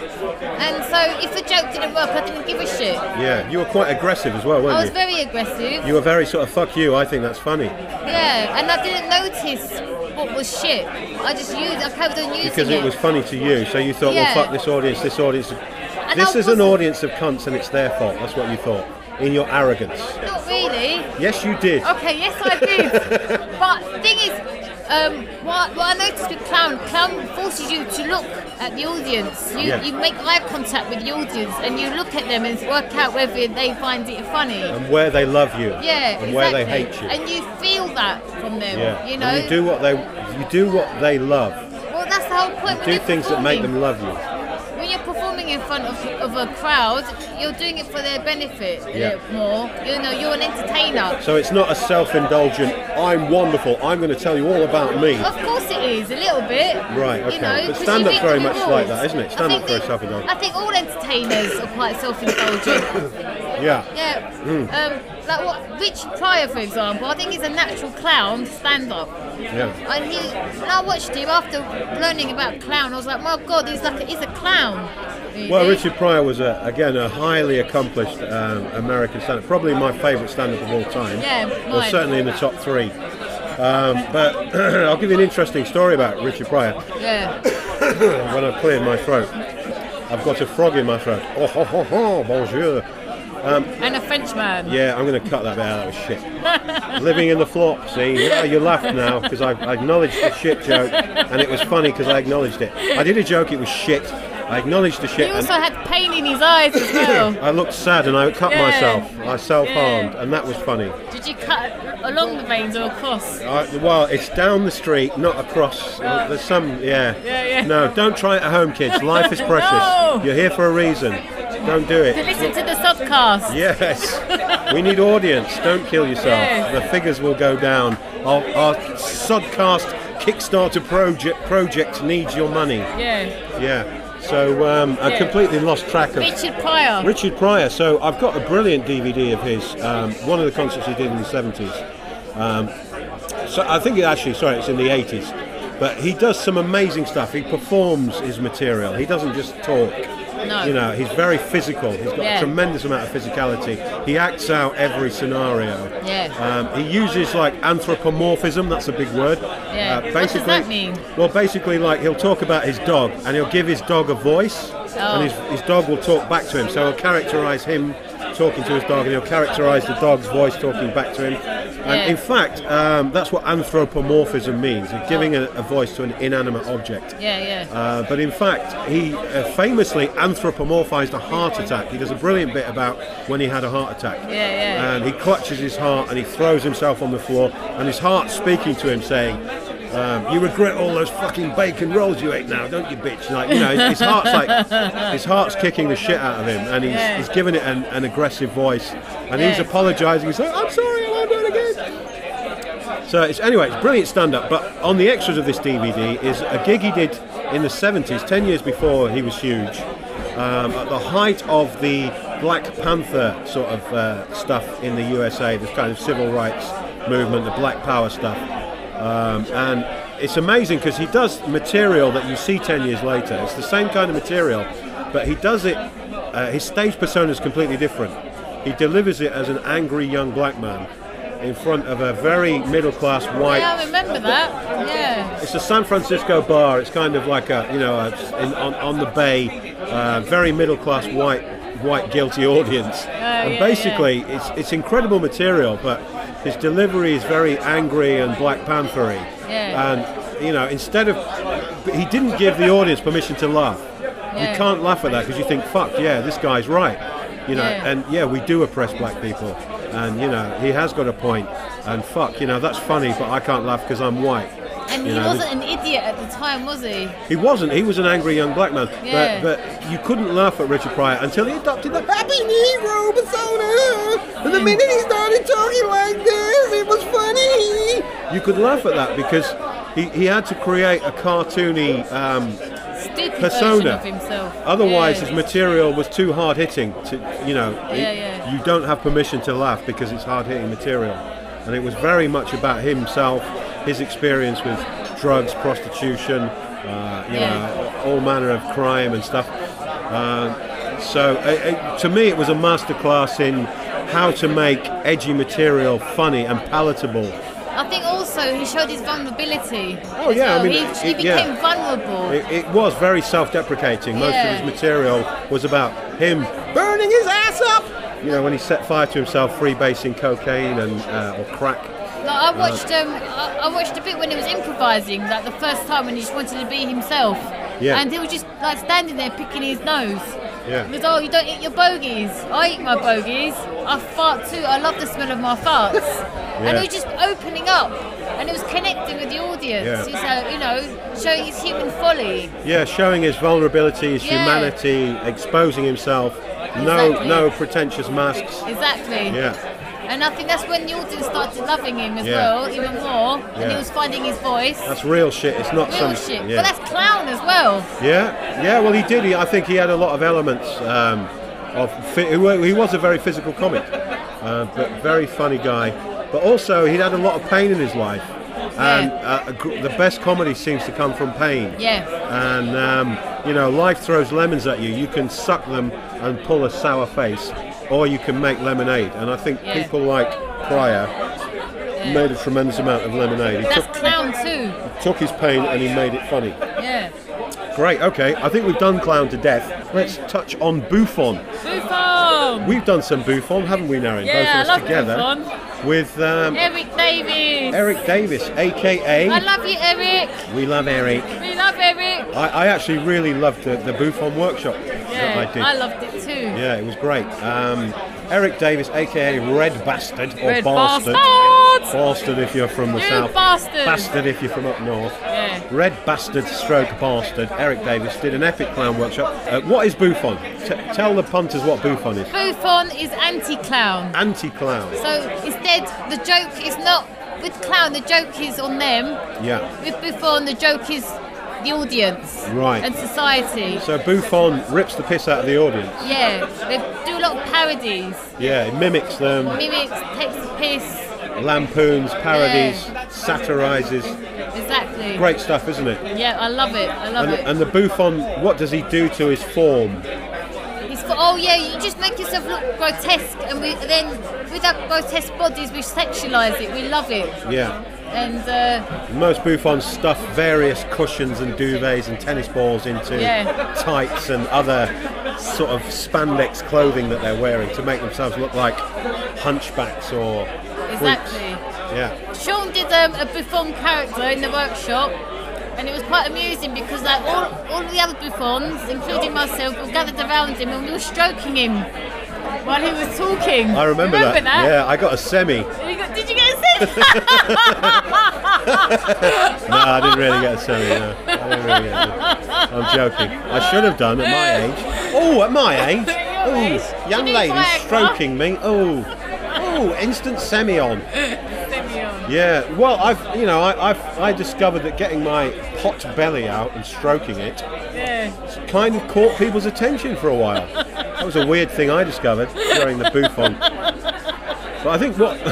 And so if the joke didn't work, I didn't give a shit. Yeah, you were quite aggressive as well, weren't I was you? very aggressive. You were very sort of fuck you. I think that's funny Yeah, and I didn't notice what was shit. I just used, I kept on using because it was funny to you. So you thought, Yeah. well, fuck this audience. This audience. And This I is an wasn't- audience of cunts, and it's their fault. That's what you thought in your arrogance. Not really. Yes, you did. Okay, yes I did. But the thing is, um, what, what I noticed with clown, clown forces you to look at the audience. You, Yeah. you make eye contact with the audience and you look at them and work out whether they find it funny. And where they love you. Yeah, And where they exactly. hate you. And you feel that from them, Yeah. you know? And you do what they. You do what they love. Well, that's the whole point. When Do you're things that make them performing. love you. When you're performing in front of, of a crowd, you're doing it for their benefit a Yeah. little more. You know, you're an entertainer. So it's not a self-indulgent. I'm wonderful. I'm going to tell you all about me. Of course it is, a little bit. Right, okay. You know, But 'cause stand-up's you very read the much like rules. that, isn't it? I Stand-up's think very the- self-indulgent. I think all entertainers are quite self-indulgent. Yeah. Yeah. Hmm. Um, like what Richard Pryor, for example, I think he's a natural clown stand-up. Yeah. And he, when I watched him after learning about clown, I was like, my God, he's like, a, he's a clown. Really. Well, Richard Pryor was a, again a highly accomplished um, American stand-up, probably my favourite stand-up of all time. Yeah, Well, mine. certainly in the top three. Um, but I'll give you an interesting story about Richard Pryor. Yeah. When I cleared my throat, I've got a frog in my throat. Oh, ho, ho, ho, bonjour. And a Frenchman. Yeah, I'm going to cut that bit out. That was shit. Living in the flop. See, yeah, you laughed now because I, I acknowledged the shit joke, and it was funny because I acknowledged it. I did a joke. It was shit. I acknowledged the He shit. also and had pain in his eyes as well. I looked sad and I cut Yeah. myself. I self-harmed, Yeah. and that was funny. Did you cut along the veins or across? I, well, it's down the street, not across. Uh, There's some, yeah. Yeah, yeah. No, don't try it at home, kids. Life is precious. No. You're here for a reason. Don't do To it. listen to the subcast. Yes, we need audience. Don't kill yourself. Yeah. The figures will go down. Our, our Sodcast Kickstarter project project needs your money. Yeah. Yeah. So um, I Yeah. completely lost track of Richard Pryor. Richard Pryor. So I've got a brilliant D V D of his. Um, one of the concerts he did in the seventies. Um, so I think it actually, sorry, it's in the eighties. But he does some amazing stuff. He performs his material. He doesn't just talk. No. You know, he's very physical. He's got Yeah. a tremendous amount of physicality. He acts out every scenario. Yeah. Um, he uses like anthropomorphism. That's a big word. Yeah. Uh, What basically, does that mean? Well, basically, like he'll talk about his dog, and he'll give his dog a voice, Oh. and his, his dog will talk back to him. So he'll characterise him talking to his dog, and he'll characterise the dog's voice talking back to him. And Yeah. in fact, um, that's what anthropomorphism means: it's giving a, a voice to an inanimate object. Yeah, yeah. Uh, but in fact, he uh, famously anthropomorphized a heart attack. He does a brilliant bit about when he had a heart attack. Yeah, yeah. And he clutches his heart and he throws himself on the floor, and his heart's speaking to him, saying, um, "You regret all those fucking bacon rolls you ate now, don't you, bitch?" Like, you know, his, his heart's like his heart's kicking the shit out of him, and he's, Yeah. he's giving it an, an aggressive voice, and he's Yeah. apologising. He's like, "I'm sorry, I won't do it again." So it's anyway, it's brilliant stand-up. But on the extras of this D V D is a gig he did in the seventies, ten years before he was huge, um, at the height of the Black Panther sort of uh, stuff in the U S A, the kind of civil rights movement, the Black Power stuff, um, and it's amazing because he does material that you see ten years later. It's the same kind of material, but he does it. Uh, his stage persona is completely different. He delivers it as an angry young black man in front of a very middle-class white. Yeah, I remember that. Yeah. It's a San Francisco bar. It's kind of like a, you know, a, in, on, on the bay, uh, very middle-class white white guilty audience. Oh, and yeah, basically, it's it's incredible material, but his delivery is very angry and Black Panthery. Yeah. And you know, instead of he didn't give the audience permission to laugh. Yeah. You can't laugh at that because you think, fuck, yeah, this guy's right. You know, Yeah. and yeah, we do oppress black people, and you know, he has got a point. And fuck, you know, that's funny, but I can't laugh because I'm white. And You he know, wasn't an idiot at the time, was he? He wasn't. He was an angry young black man. Yeah. But but you couldn't laugh at Richard Pryor until he adopted the happy Negro persona. And the minute he started talking like this, it was funny. You could laugh at that because he, he had to create a cartoony um, Stupid persona. version of himself. Otherwise, yeah. his material was too hard hitting. To you know, Yeah, it- yeah. you don't have permission to laugh because it's hard hitting material. And it was very much about himself, his experience with drugs, prostitution, uh, you Yeah. know, all manner of crime and stuff. Uh, so uh, uh, to me, it was a masterclass in how to make edgy material funny and palatable. I think also he showed his vulnerability. Oh, as yeah, I well. mean, he, it- he it- yeah. became vulnerable. It, it was very self-deprecating. Most Yeah. of his material was about him burning his ass up. You know, when he set fire to himself, freebasing cocaine and uh, or crack. Like, I watched um, I, I watched a bit when he was improvising, like the first time when he just wanted to be himself. Yeah. And he was just like standing there picking his nose. Yeah. He goes, oh, you don't eat your bogies. I eat my bogies. I fart too. I love the smell of my farts. And he was just opening up, and it was connecting with the audience. Yeah. He's, uh, you know, showing his human folly. Yeah, showing his vulnerability, his Yeah. humanity, exposing himself. No, Exactly. no pretentious masks. Exactly. Yeah, And I think that's when the audience started loving him as Yeah. well, even more. And Yeah. he was finding his voice. that's real shit. It's not Real some shit. Yeah. But that's clown as well. yeah, yeah. Well, he did. He, I think he had a lot of elements um, of. Fi- he wa- he was a very physical comic, uh, but very funny guy. But also, he had a lot of pain in his life, and uh, a gr- the best comedy seems to come from pain. Yeah. And um, you know, life throws lemons at you. You can suck them and pull a sour face, or you can make lemonade. And I think Yeah. people like Pryor made a tremendous amount of lemonade. He That's took, clown too. took his pain and he made it funny. Yeah. Great. Okay, I think we've done clown to death. Let's touch on Buffon. Buffon! We've done some Buffon, haven't we, Naren? Yeah, Both of I us love together Buffon. with um, Eric Davis! Eric Davis, aka I love you, Eric! we love Eric. We love Eric! I, I actually really loved the, the Buffon workshop Yeah, that I did. I loved it too. Yeah, it was great. Um, Eric Davis, aka Red Bastard or Red Bastard. Bastard! Bastard if you're from the You south. bastard! Bastard if you're from up north. Yeah. Red Bastard stroke Bastard. Eric Davis did an epic clown workshop. Uh, what is Buffon? T- tell the punters what Buffon is. Buffon is anti-clown. Anti-clown. So instead, the joke is not with clown. The joke is on them. Yeah. With Buffon, the joke is the audience. Right. And society. So Buffon rips the piss out of the audience. Yeah. They do a lot of parodies. Yeah, he mimics them, Mimics, takes the piss. lampoons, parodies, satirises. Exactly. Great stuff, isn't it? Yeah, I love it. I love And, it. and the Buffon, what does he do to his form? It's for, oh yeah, you just make yourself look grotesque, and we then with our grotesque bodies, we sexualise it. We love it. Yeah. And uh, Most Buffons stuff various cushions and duvets and tennis balls into Yeah. tights and other sort of spandex clothing that they're wearing to make themselves look like hunchbacks or freaks. exactly. Yeah. Sean did um, a Buffon character in the workshop, and it was quite amusing because like all, all the other Buffons, including myself, were gathered around him and we were stroking him while he was talking. I remember, Remember that. Yeah, I got a semi. No, You got- Did you get a semi? I didn't really get a semi. No, I didn't really get it. I'm joking. I should have done at my age. Oh, at my age. Your age. Oh, You young need lady Viagra. stroking me. Oh, oh, instant semi on. Semi on. Yeah, well, I've you know I I've, I discovered that getting my pot belly out and stroking it Yeah. kind of caught people's attention for a while. That was a weird thing I discovered during the Buffon. But I think what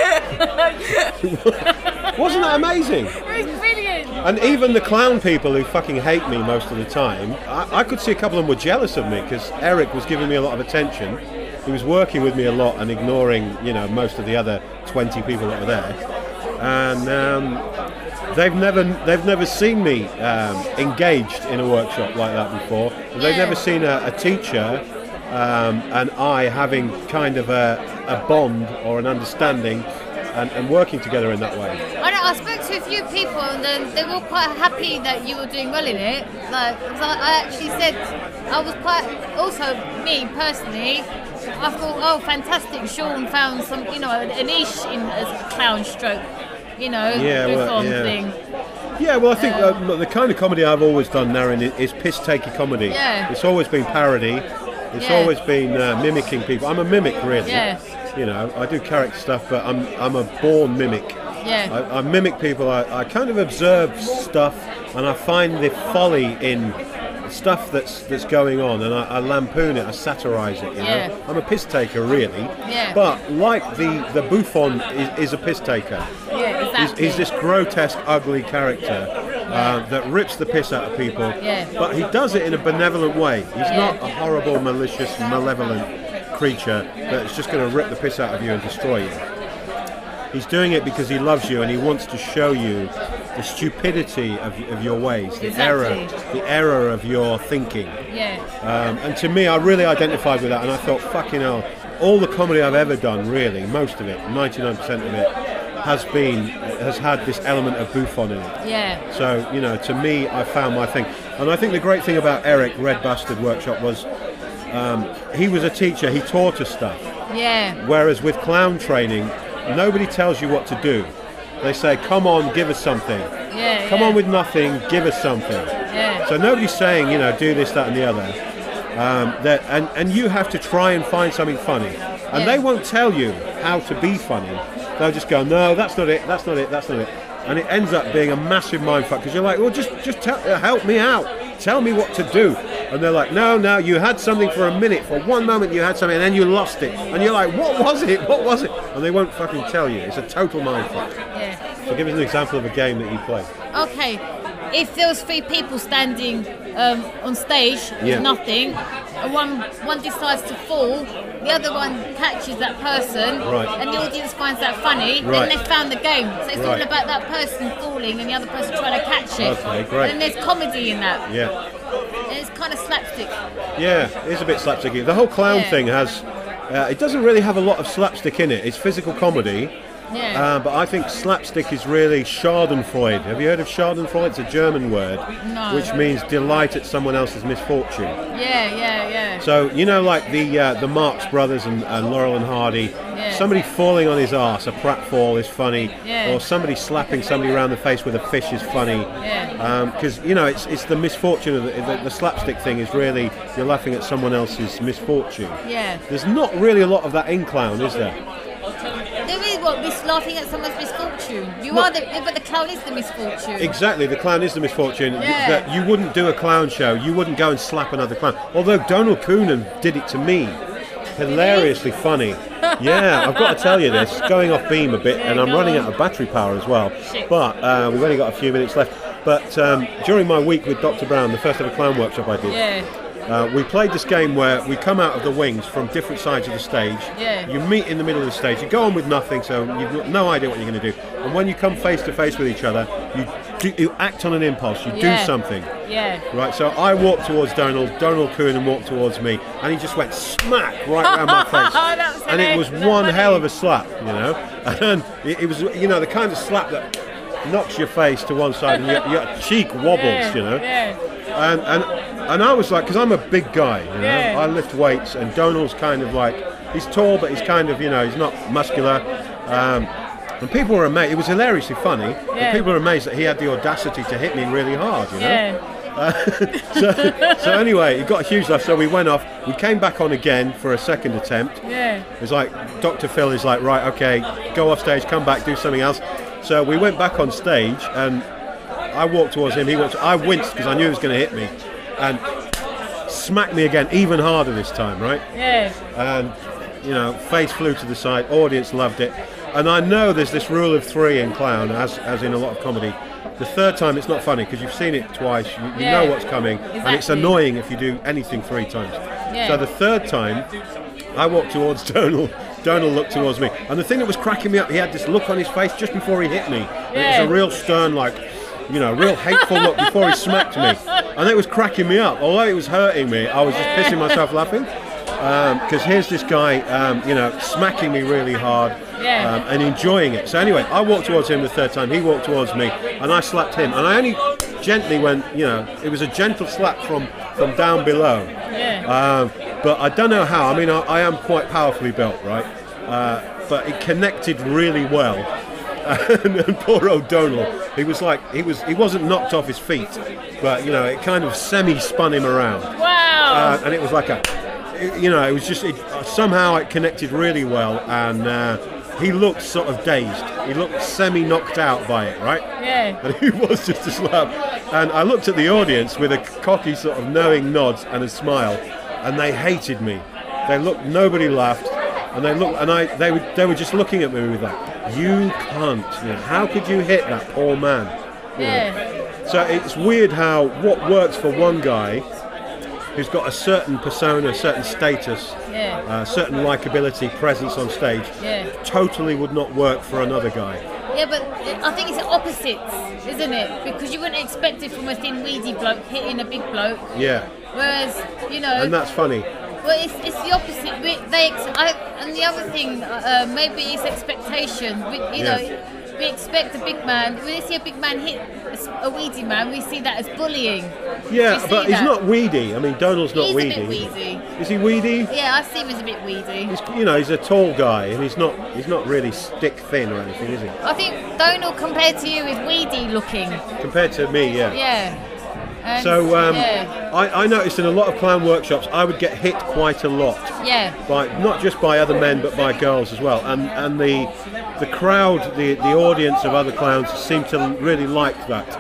wasn't that amazing? It was brilliant. And even the clown people who fucking hate me most of the time, I, I could see a couple of them were jealous of me because Eric was giving me a lot of attention. He was working with me a lot and ignoring, you know, most of the other twenty people that were there. And um, they've never they've never seen me um, engaged in a workshop like that before. They've Yeah. never seen a, a teacher um, and I having kind of a, a bond or an understanding and, and working together in that way. I know, I spoke to a few people and then they were quite happy that you were doing well in it. Like, 'cause I, I actually said, I was quite, also me personally, I thought, oh, fantastic, Sean found some, you know, a niche in a clown stroke, you know, Yeah, well, Buffon yeah. thing. Yeah, well, I think uh, the kind of comedy I've always done, Naren, is, is piss-takey comedy. Yeah. It's always been parody. It's Yeah. always been uh, mimicking people. I'm a mimic, really. Yeah. You know, I do character stuff, but I'm I'm a born mimic. Yeah. I, I mimic people. I, I kind of observe stuff, and I find the folly in stuff that's that's going on, and I, I lampoon it. I satirise it. You Yeah. know, I'm a piss taker, really. Yeah. But like the the Buffon is, is a piss taker. Yeah, He's, exactly. he's this grotesque, ugly character uh, that rips the piss out of people, Yeah. but he does it in a benevolent way. He's Yeah. not a horrible, malicious, malevolent creature that's just going to rip the piss out of you and destroy you. He's doing it because he loves you and he wants to show you the stupidity of, of your ways, the Exactly. error, the error of your thinking. Yeah. Um, and to me, I really identified with that, and I thought, fucking hell, all the comedy I've ever done, really, most of it, ninety-nine percent of it, has been, has had this element of Buffon in it. Yeah. So, you know, to me, I found my thing. And I think the great thing about Eric, Red Bastard Workshop, was um, he was a teacher, he taught us stuff. Yeah. Whereas with clown training, nobody tells you what to do. They say, come on, give us something. Yeah. Come yeah. on with nothing, give us something. Yeah. So nobody's saying, you know, do this, that and the other. Um, that, and, and you have to try and find something funny. And Yeah. they won't tell you how to be funny. They'll just go, no, that's not it, that's not it, that's not it. And it ends up being a massive mindfuck because you're like, well, just, just tell, uh, help me out. Tell me what to do. And they're like, no, no, you had something for a minute. For one moment you had something and then you lost it. And you're like, what was it? What was it? And they won't fucking tell you. It's a total mindfuck. Yeah. So give us an example of a game that you play. Okay, if there was three people standing um, on stage with Yeah. nothing, and one one decides to fall, the other one catches that person, Right. and the audience finds that funny, Right. then they've found the game. So it's all Right. about that person falling and the other person trying to catch it. Okay, great. And there's comedy in that. Yeah. And it's kind of slapstick. Yeah, it is a bit slapsticky. The whole clown Yeah. thing has, uh, it doesn't really have a lot of slapstick in it. It's physical comedy, Yeah. uh, but I think slapstick is really Schadenfreude. Have you heard of Schadenfreude? It's a German word, No. which means delight at someone else's misfortune. yeah, yeah, yeah. So, you know, like the uh, the Marx Brothers and, and Laurel and Hardy, Yeah. somebody falling on his arse, a pratfall is funny, Yeah. or somebody slapping somebody around the face with a fish is funny. Yeah. Because, you know, it's it's the misfortune of the, the, the slapstick thing is really, you're laughing at someone else's misfortune. Yeah. There's not really a lot of that in clown, is there? There is what, mis- laughing at someone's misfortune. You Well- are the, but the clown is the misfortune. Exactly, the clown is the misfortune. Yeah. That you wouldn't do a clown show, you wouldn't go and slap another clown. Although Donald Coonan did it to me. Hilariously funny. Yeah, I've got to tell you this, going off beam a bit, and I'm go running on. out of battery power as well. Shit. But uh, we've only got a few minutes left. But um, during my week with Doctor Brown, the first ever clown workshop I did, Yeah. Uh, we played this game where we come out of the wings from different sides of the stage. Yeah. You meet in the middle of the stage. You go on with nothing, so you've got no idea what you're going to do. And when you come face to face with each other, you do, you act on an impulse. You Yeah. do something. Yeah. Right. So I walked towards Donald. Donald Coonan walked towards me, and he just went smack right around my face. That was and it was hilarious. one That's hell funny. of a slap, you know. And it, it was, you know, the kind of slap that knocks your face to one side and your, your cheek wobbles, Yeah, you know. yeah. And and and I was like, because I'm a big guy, you know, Yeah. I lift weights, and Donald's kind of like, he's tall, but he's kind of, you know, he's not muscular. Um, and people were amazed. It was hilariously funny. Yeah. And people were amazed that he had the audacity to hit me really hard, you know. Yeah. so, so anyway, it got a huge laugh. So we went off. We came back on again for a second attempt. Yeah. It was like Doctor Phil is like, right, okay, go off stage, come back, do something else. So we went back on stage, and I walked towards him. He walked. I winced because I knew he was going to hit me, and smacked me again, even harder this time, right? Yeah. And you know, face flew to the side. Audience loved it, and I know there's this rule of three in clown, as as in a lot of comedy. The third time it's not funny because you've seen it twice. You, you Yeah. know what's coming, and it's Exactly. annoying if you do anything three times. Yeah. So the third time, I walked towards Donald. Donald looked towards me, and the thing that was cracking me up, he had this look on his face just before he hit me. And Yeah. it was a real stern, like, you know, real hateful look before he smacked me, and it was cracking me up. Although it was hurting me, I was just pissing myself laughing. Because um, here's this guy, um, you know, smacking me really hard Yeah. um, and enjoying it. So anyway, I walked towards him the third time. He walked towards me, and I slapped him. And I only gently went, you know, it was a gentle slap from from down below. Yeah. Um, but I don't know how. I mean, I, I am quite powerfully built, right? Uh, but it connected really well. And, and poor O'Donnell, he was like, he was, he wasn't knocked off his feet, but you know, it kind of semi-spun him around. Wow. Uh, and it was like a, it, you know, it was just it, somehow it connected really well, and uh, he looked sort of dazed. He looked semi-knocked out by it, right? Yeah. And he was just a slap. And I looked at the audience with a cocky sort of knowing nod and a smile, and they hated me. They looked, nobody laughed, and they looked, and I, they were, they were just looking at me with that. You can't. You know, how could you hit that poor man? You Yeah. know? So it's weird how what works for one guy, who's got a certain persona, a certain status, Yeah. a certain likability, presence on stage, Yeah. totally would not work for another guy. Yeah, but I think it's the opposites, isn't it? Because you wouldn't expect it from a thin, weedy bloke hitting a big bloke. Yeah, Whereas, you know, and that's funny. well, it's, it's the opposite. We, they, ex- I, and the other thing, uh, maybe it's expectation. We, you Yeah. know, we expect a big man. When we see a big man hit a, s- a weedy man, we see that as bullying. Yeah, We see but he's that. not weedy. I mean, Donald's not He's weedy. a bit weedy. Is he weedy? Yeah, I see him as a bit weedy. He's, you know, he's a tall guy, and he's not. He's not really stick thin or anything, is he? I think Donald compared to you is weedy looking. Compared to me, yeah. Yeah. And, So um, yeah. I, I noticed in a lot of clown workshops, I would get hit quite a lot. Yeah. By not just by other men, but by girls as well. And and the the crowd, the the audience of other clowns seemed to really like that.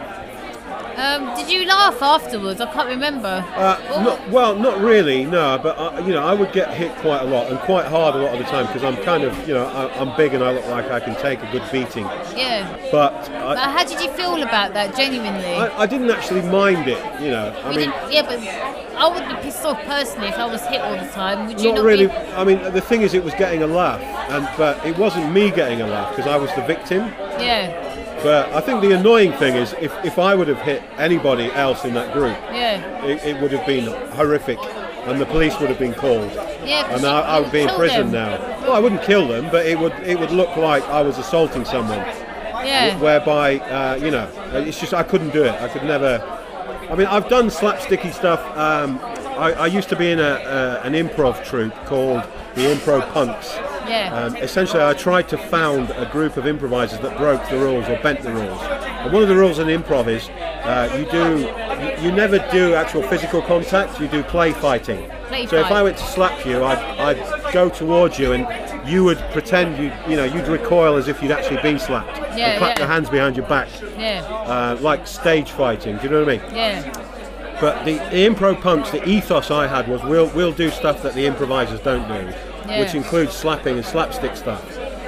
Um, did you laugh afterwards? I can't remember. Uh, What- not, well, not really, no. But I, you know, I would get hit quite a lot and quite hard a lot of the time because I'm kind of, you know, I, I'm big and I look like I can take a good beating. Yeah. But But I, how did you feel about that, genuinely? I, I didn't actually mind it, you know. I You mean, didn't- yeah, but I would be pissed off personally if I was hit all the time. Would you not not really. be? I mean, the thing is, it was getting a laugh, and but it wasn't me getting a laugh because I was the victim. Yeah. But I think the annoying thing is, if, if I would have hit anybody else in that group, Yeah. it, it would have been horrific, and the police would have been called, Yeah. 'cause and you- I, I you would be in kill prison them. now. Well, I wouldn't kill them, but it would it would look like I was assaulting someone. Yeah. Whereby, uh, you know, it's just I couldn't do it. I could never. I mean, I've done slapsticky stuff. Um, I, I used to be in a, uh, an improv troupe called the Improv Punks. Yeah. Um, essentially, I tried to found a group of improvisers that broke the rules or bent the rules. And one of the rules in improv is uh, you do you, you never do actual physical contact. You do play fighting. Play so if fight. I went to slap you, I'd, I'd go towards you and you would pretend you you know you'd recoil as if you'd actually been slapped Yeah, and clap yeah. your hands behind your back, Yeah. uh, like stage fighting. Do you know what I mean? Yeah. But the, the improv punks, the ethos I had was we'll we'll do stuff that the improvisers don't do, Yeah. which includes slapping and slapstick stuff.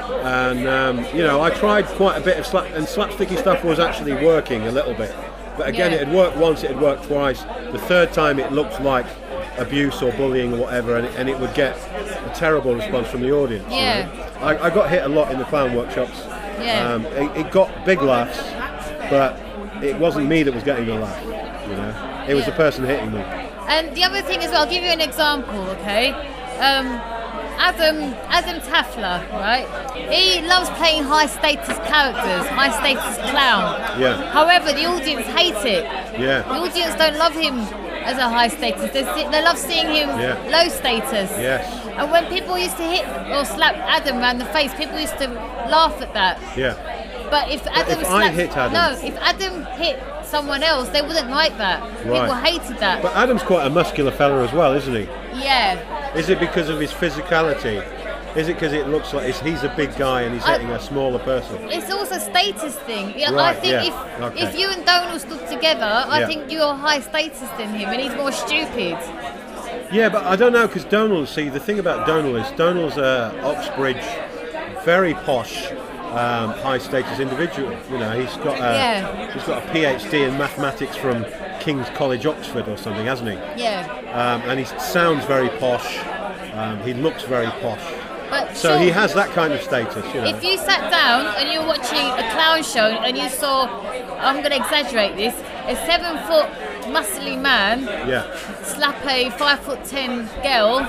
And um, you know, I tried quite a bit of slap and slapsticky stuff was actually working a little bit. But again, Yeah. it had worked once, it had worked twice. The third time, it looked like abuse or bullying or whatever, and it, and it would get a terrible response from the audience. you Yeah. know. I, I got hit a lot in the clown workshops. Yeah. Um, it, it got big laughs, but it wasn't me that was getting the laugh. You know, it was Yeah. the person hitting me. And the other thing as well, I'll give you an example, okay? Um, Adam Adam Tafler, right? He loves playing high status characters, high status clown. Yeah. However, the audience hate it. Yeah. The audience don't love him as a high status. They, see- they love seeing him Yeah. low status. Yes. And when people used to hit or slap Adam around the face, people used to laugh at that. Yeah. But if Adam if I slapped, hit Adam- no, if Adam hit someone else, they wouldn't like that. Right. People hated that. But Adam's quite a muscular fella as well, isn't he? yeah. Is it because of his physicality? Is it because it looks like he's, he's a big guy and he's I- hitting a smaller person? It's also a status thing. Yeah, I Right, think yeah, if okay. if you and Donald stood together, I Yeah. think you're high status than him, and he's more stupid. Yeah, but I don't know because Donald. See, the thing about Donald is Donald's a Oxbridge, very posh, um, high status individual. You know, he's got a, Yeah. he's got a PhD in mathematics from King's College, Oxford, or something, hasn't he? Yeah. Um, and he sounds very posh. Um, he looks very posh. But So sure, he has that kind of status. You know. If you sat down and you were watching a clown show and you saw, I'm going to exaggerate this, a seven foot muscly man Yeah. slap a five foot ten girl,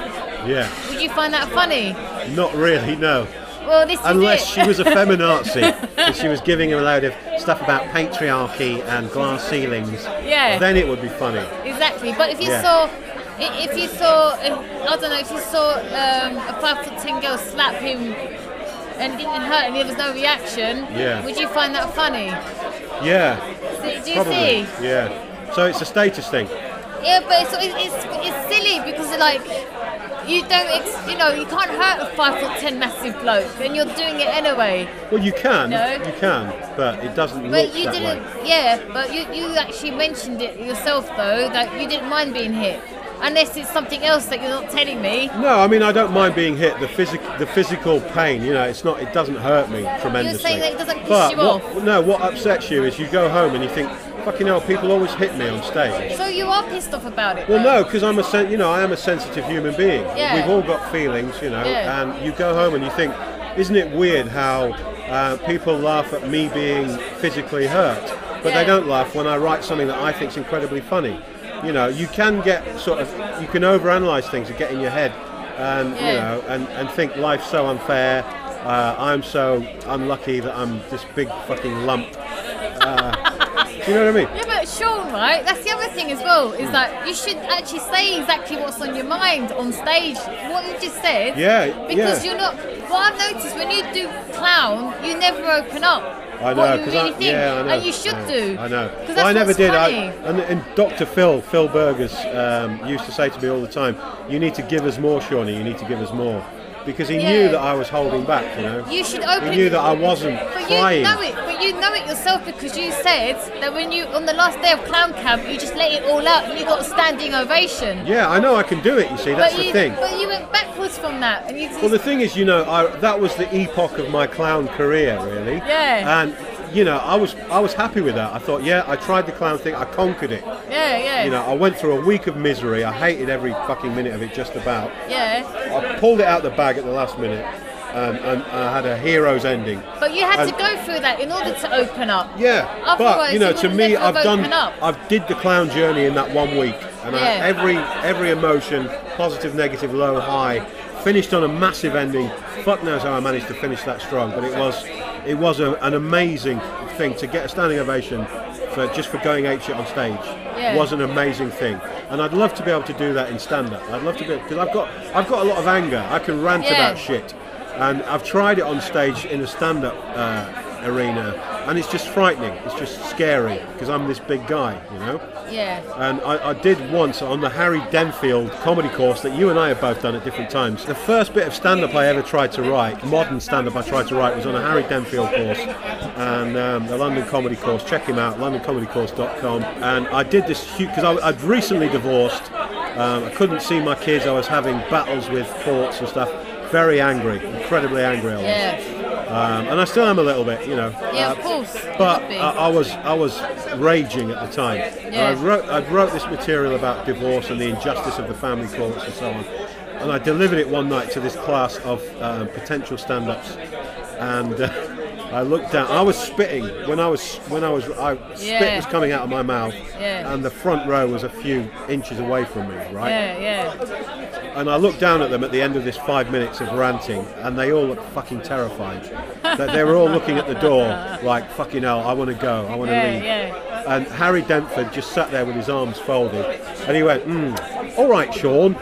Yeah. Would you find that funny? Not really, no. Well, this Unless is it. she was a feminazi and she was giving him a load of stuff about patriarchy and glass ceilings. Yeah. Then it would be funny. Exactly. But if you Yeah. saw, i- if you saw, uh, I don't know, if you saw um, a five foot ten girl slap him and it didn't hurt and there was no reaction, Yeah. would you find that funny? Yeah. Do, do you Probably. see? Yeah. So it's a status thing. Yeah, but it's, it's it's silly because like you don't, ex- you know, you can't hurt a five foot ten massive bloke, and you're doing it anyway. Well, you can. No. You can, but it doesn't But look you that didn't. way. Yeah, but you you actually mentioned it yourself though that you didn't mind being hit, unless it's something else that you're not telling me. No, I mean I don't mind being hit. The physic, the physical pain, you know, it's not. It doesn't hurt me tremendously. saying that it doesn't piss but you what, off? No, what upsets you is you go home and you think, fucking hell, people always hit me on stage. So you are pissed off about it. Well, though. no, because I'm a, sen- you know, I am a sensitive human being. Yeah. We've all got feelings, you know, Yeah. and you go home and you think, isn't it weird how uh, people laugh at me being physically hurt, but Yeah. they don't laugh when I write something that I think is incredibly funny. You know, you can get sort of, you can overanalyze things and get in your head, and you Yeah. know, and, and think life's so unfair. Uh, I'm so unlucky that I'm this big fucking lump. Uh, do you know what I mean? Yeah, but Sean, right? That's the other thing as well. Is that you should actually say exactly what's on your mind on stage. What you just said. Yeah, Because yeah. you're not. What I've noticed when you do clown, you never open up. I know, what you 'cause really I, think, yeah, I know. and you should yeah, do. I know. 'Cause Well, that's I never what's did. funny. I, and, and Doctor Phil, Phil Burgers, um, used to say to me all the time, "You need to give us more, Shawnee. You need to give us more," because he Yeah. knew that I was holding back. You know. You should open. He knew that I wasn't But crying. you know it. But you know it yourself because you said that when you on the last day of clown camp, you just let it all out and you got a standing ovation. Yeah, I know I can do it. You see, that's but the you, thing. But you went backwards from that, and you. Well, the thing is, you know, I, that was the epoch of my clown career, really. Yeah. And you know, I was I was happy with that. I thought, yeah, I tried the clown thing. I conquered it. yeah, yeah. You know, I went through a week of misery. I hated every fucking minute of it, just about. yeah. I pulled it out the bag at the last minute, um, and I had a hero's ending. But you had And- to go through that in order to open up. Yeah, Otherwise, but you know, you to would me, never I've have done, opened up. I've did the clown journey in that one week, and I, Yeah. every every emotion, positive, negative, low, high, finished on a massive ending. Fuck knows how I managed to finish that strong, but it was it was a, an amazing thing to get a standing ovation for just for going apeshit on stage. Yeah. Was an amazing thing, and I'd love to be able to do that in stand-up. I'd love to be because I've got I've got a lot of anger. I can rant Yeah. about shit, and I've tried it on stage in a stand-up uh, arena, and it's just frightening. It's just scary because I'm this big guy, you know. Yeah. And I, I did once on the Harry Denfield comedy course that you and I have both done at different times. The first bit of stand-up I ever tried to write, modern stand-up I tried to write, was on a Harry Denfield course, and um, the London Comedy Course. Check him out, london comedy course dot com. And I did this huge because I'd recently divorced. Um, I couldn't see my kids. I was having battles with courts and stuff. Very angry, incredibly angry I was. Yeah. Um, and I still am a little bit, you know. Yeah, Uh, of course. But Would be. I, I was I was raging at the time. And Yeah. I wrote I wrote this material about divorce and the injustice of the family courts and so on. And I delivered it one night to this class of um, potential stand-ups, and uh, I looked down. I was spitting when I was when I was I, spit Yeah. was coming out of my mouth, Yeah. and the front row was a few inches away from me, right? Yeah, yeah. And I looked down at them at the end of this five minutes of ranting, and they all looked fucking terrified. That they were all looking at the door like, fucking hell, I want to go, I want to Yeah, leave. yeah. And Harry Dentford just sat there with his arms folded, and he went, hmm, all right, Sean.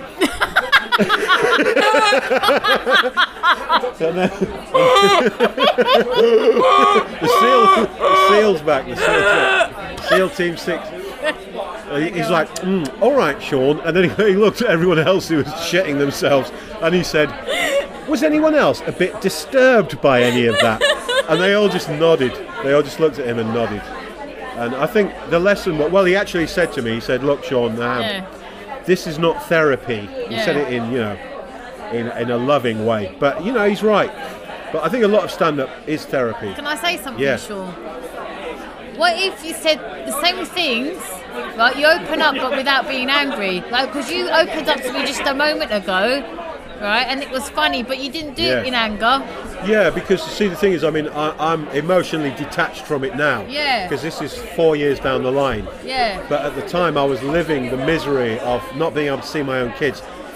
And then, the seal, the seal's back, the seal's back. SEAL Team Six. And he- He's like, mm, all right, Sean. And then he, he looked at everyone else who was shitting themselves, and he said, was anyone else a bit disturbed by any of that? And they all just nodded. They all just looked at him and nodded. And I think the lesson, well, he actually said to me, he said, look, Sean, um, Yeah. this is not therapy. He Yeah. said it in, you know, in, in a loving way. But, you know, he's right. But I think a lot of stand-up is therapy. Can I say something, Yeah. Sean? What if you said the same things, right? You open up but without being angry. Like, because you opened up to me just a moment ago, right? And it was funny, but you didn't do Yeah. it in anger. Yeah, because see, the thing is, I mean, I, I'm emotionally detached from it now. Yeah. Because this is four years down the line. Yeah. But at the time, I was living the misery of not being able to see my own kids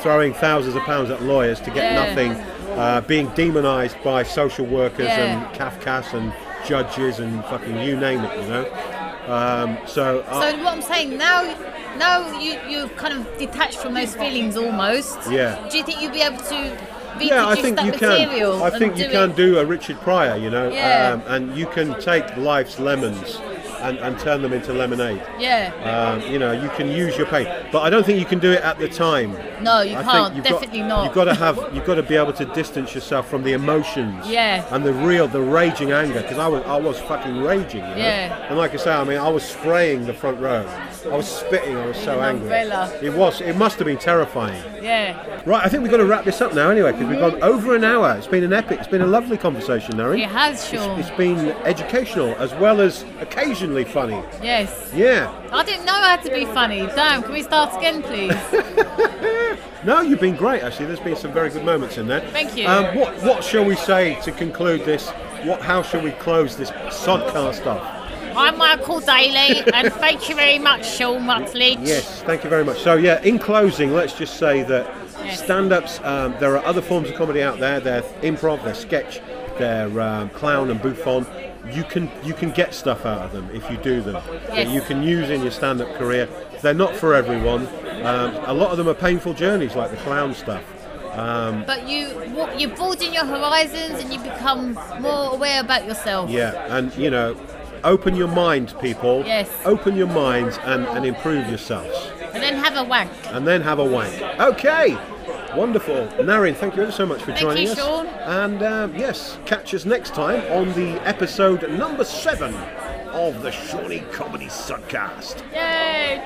throwing thousands of pounds at lawyers to get Yeah. nothing, uh, being demonised by social workers Yeah. and C A F C A S and judges and fucking you name it, you know. Um, so, So uh, what I'm saying now, now you you've kind of detached from those feelings almost. Yeah. Do you think you'll be able to reproduce yeah, I think that you material? can. I and think do you can it? do a Richard Pryor, you know, Yeah. um, and you can take life's lemons and, and turn them into lemonade. Yeah. Um, you know, you can use your pain, but I don't think you can do it at the time. No, you I can't. think you've Definitely got, not. You've got to have. You've got to be able to distance yourself from the emotions. Yeah. And the real, the raging anger, because I was, I was fucking raging. You know? Yeah. And like I say, I mean, I was spraying the front row. I was spitting. I was so an angry. umbrella. It was. It must have been terrifying. Yeah. Right, I think we've got to wrap this up now anyway, because we've gone over an hour. It's been an epic. It's been a lovely conversation, Nari. It has, Sean. It's been educational as well as occasionally funny. Yes. Yeah. I didn't know I had to be funny. Damn, can we start again, please? No, you've been great, actually. There's been some very good moments in there. Thank you. Um, what What shall we say to conclude this? What? How shall we close this sodcast off? I'm Michael Daly, and thank you very much, Sean Rutledge. Yes, thank you very much. So, yeah, in closing, let's just say that Yes. stand-ups, um, there are other forms of comedy out there. They're improv, they're sketch, they're um, clown and bouffon. You can you can get stuff out of them if you do them. That Yes. you can use in your stand-up career. They're not for everyone. Um, a lot of them are painful journeys, like the clown stuff. Um, But you you broaden your horizons and you become more aware about yourself. yeah, and you know, open your mind, people. Yes. Open your minds and, and improve yourselves. And then have a wank. And then have a wank. Okay, wonderful. Narin, thank you ever so much for Thank joining you, us. Sean. And um, yes, catch us next time on the episode number seven of the Shawnee Comedy Sudcast. Yay!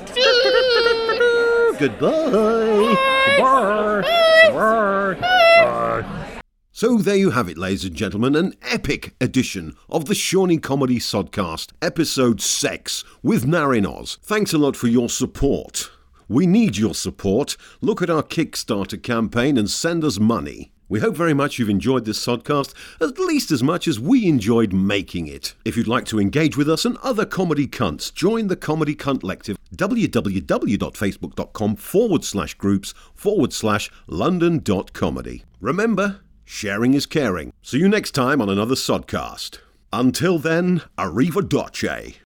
Goodbye. Goodbye. Goodbye. Bye. So there you have it, ladies and gentlemen, an epic edition of the Shawnee Comedy Sodcast, episode six, with Narin Oz. Thanks a lot for your support. We need your support. Look at our Kickstarter campaign and send us money. We hope very much you've enjoyed this Sodcast, at least as much as we enjoyed making it. If you'd like to engage with us and other comedy cunts, join the Comedy Cunt Lective, www.facebook.com forward slash groups forward slash london.comedy. Remember, sharing is caring. See you next time on another Sodcast. Until then, arrivederci.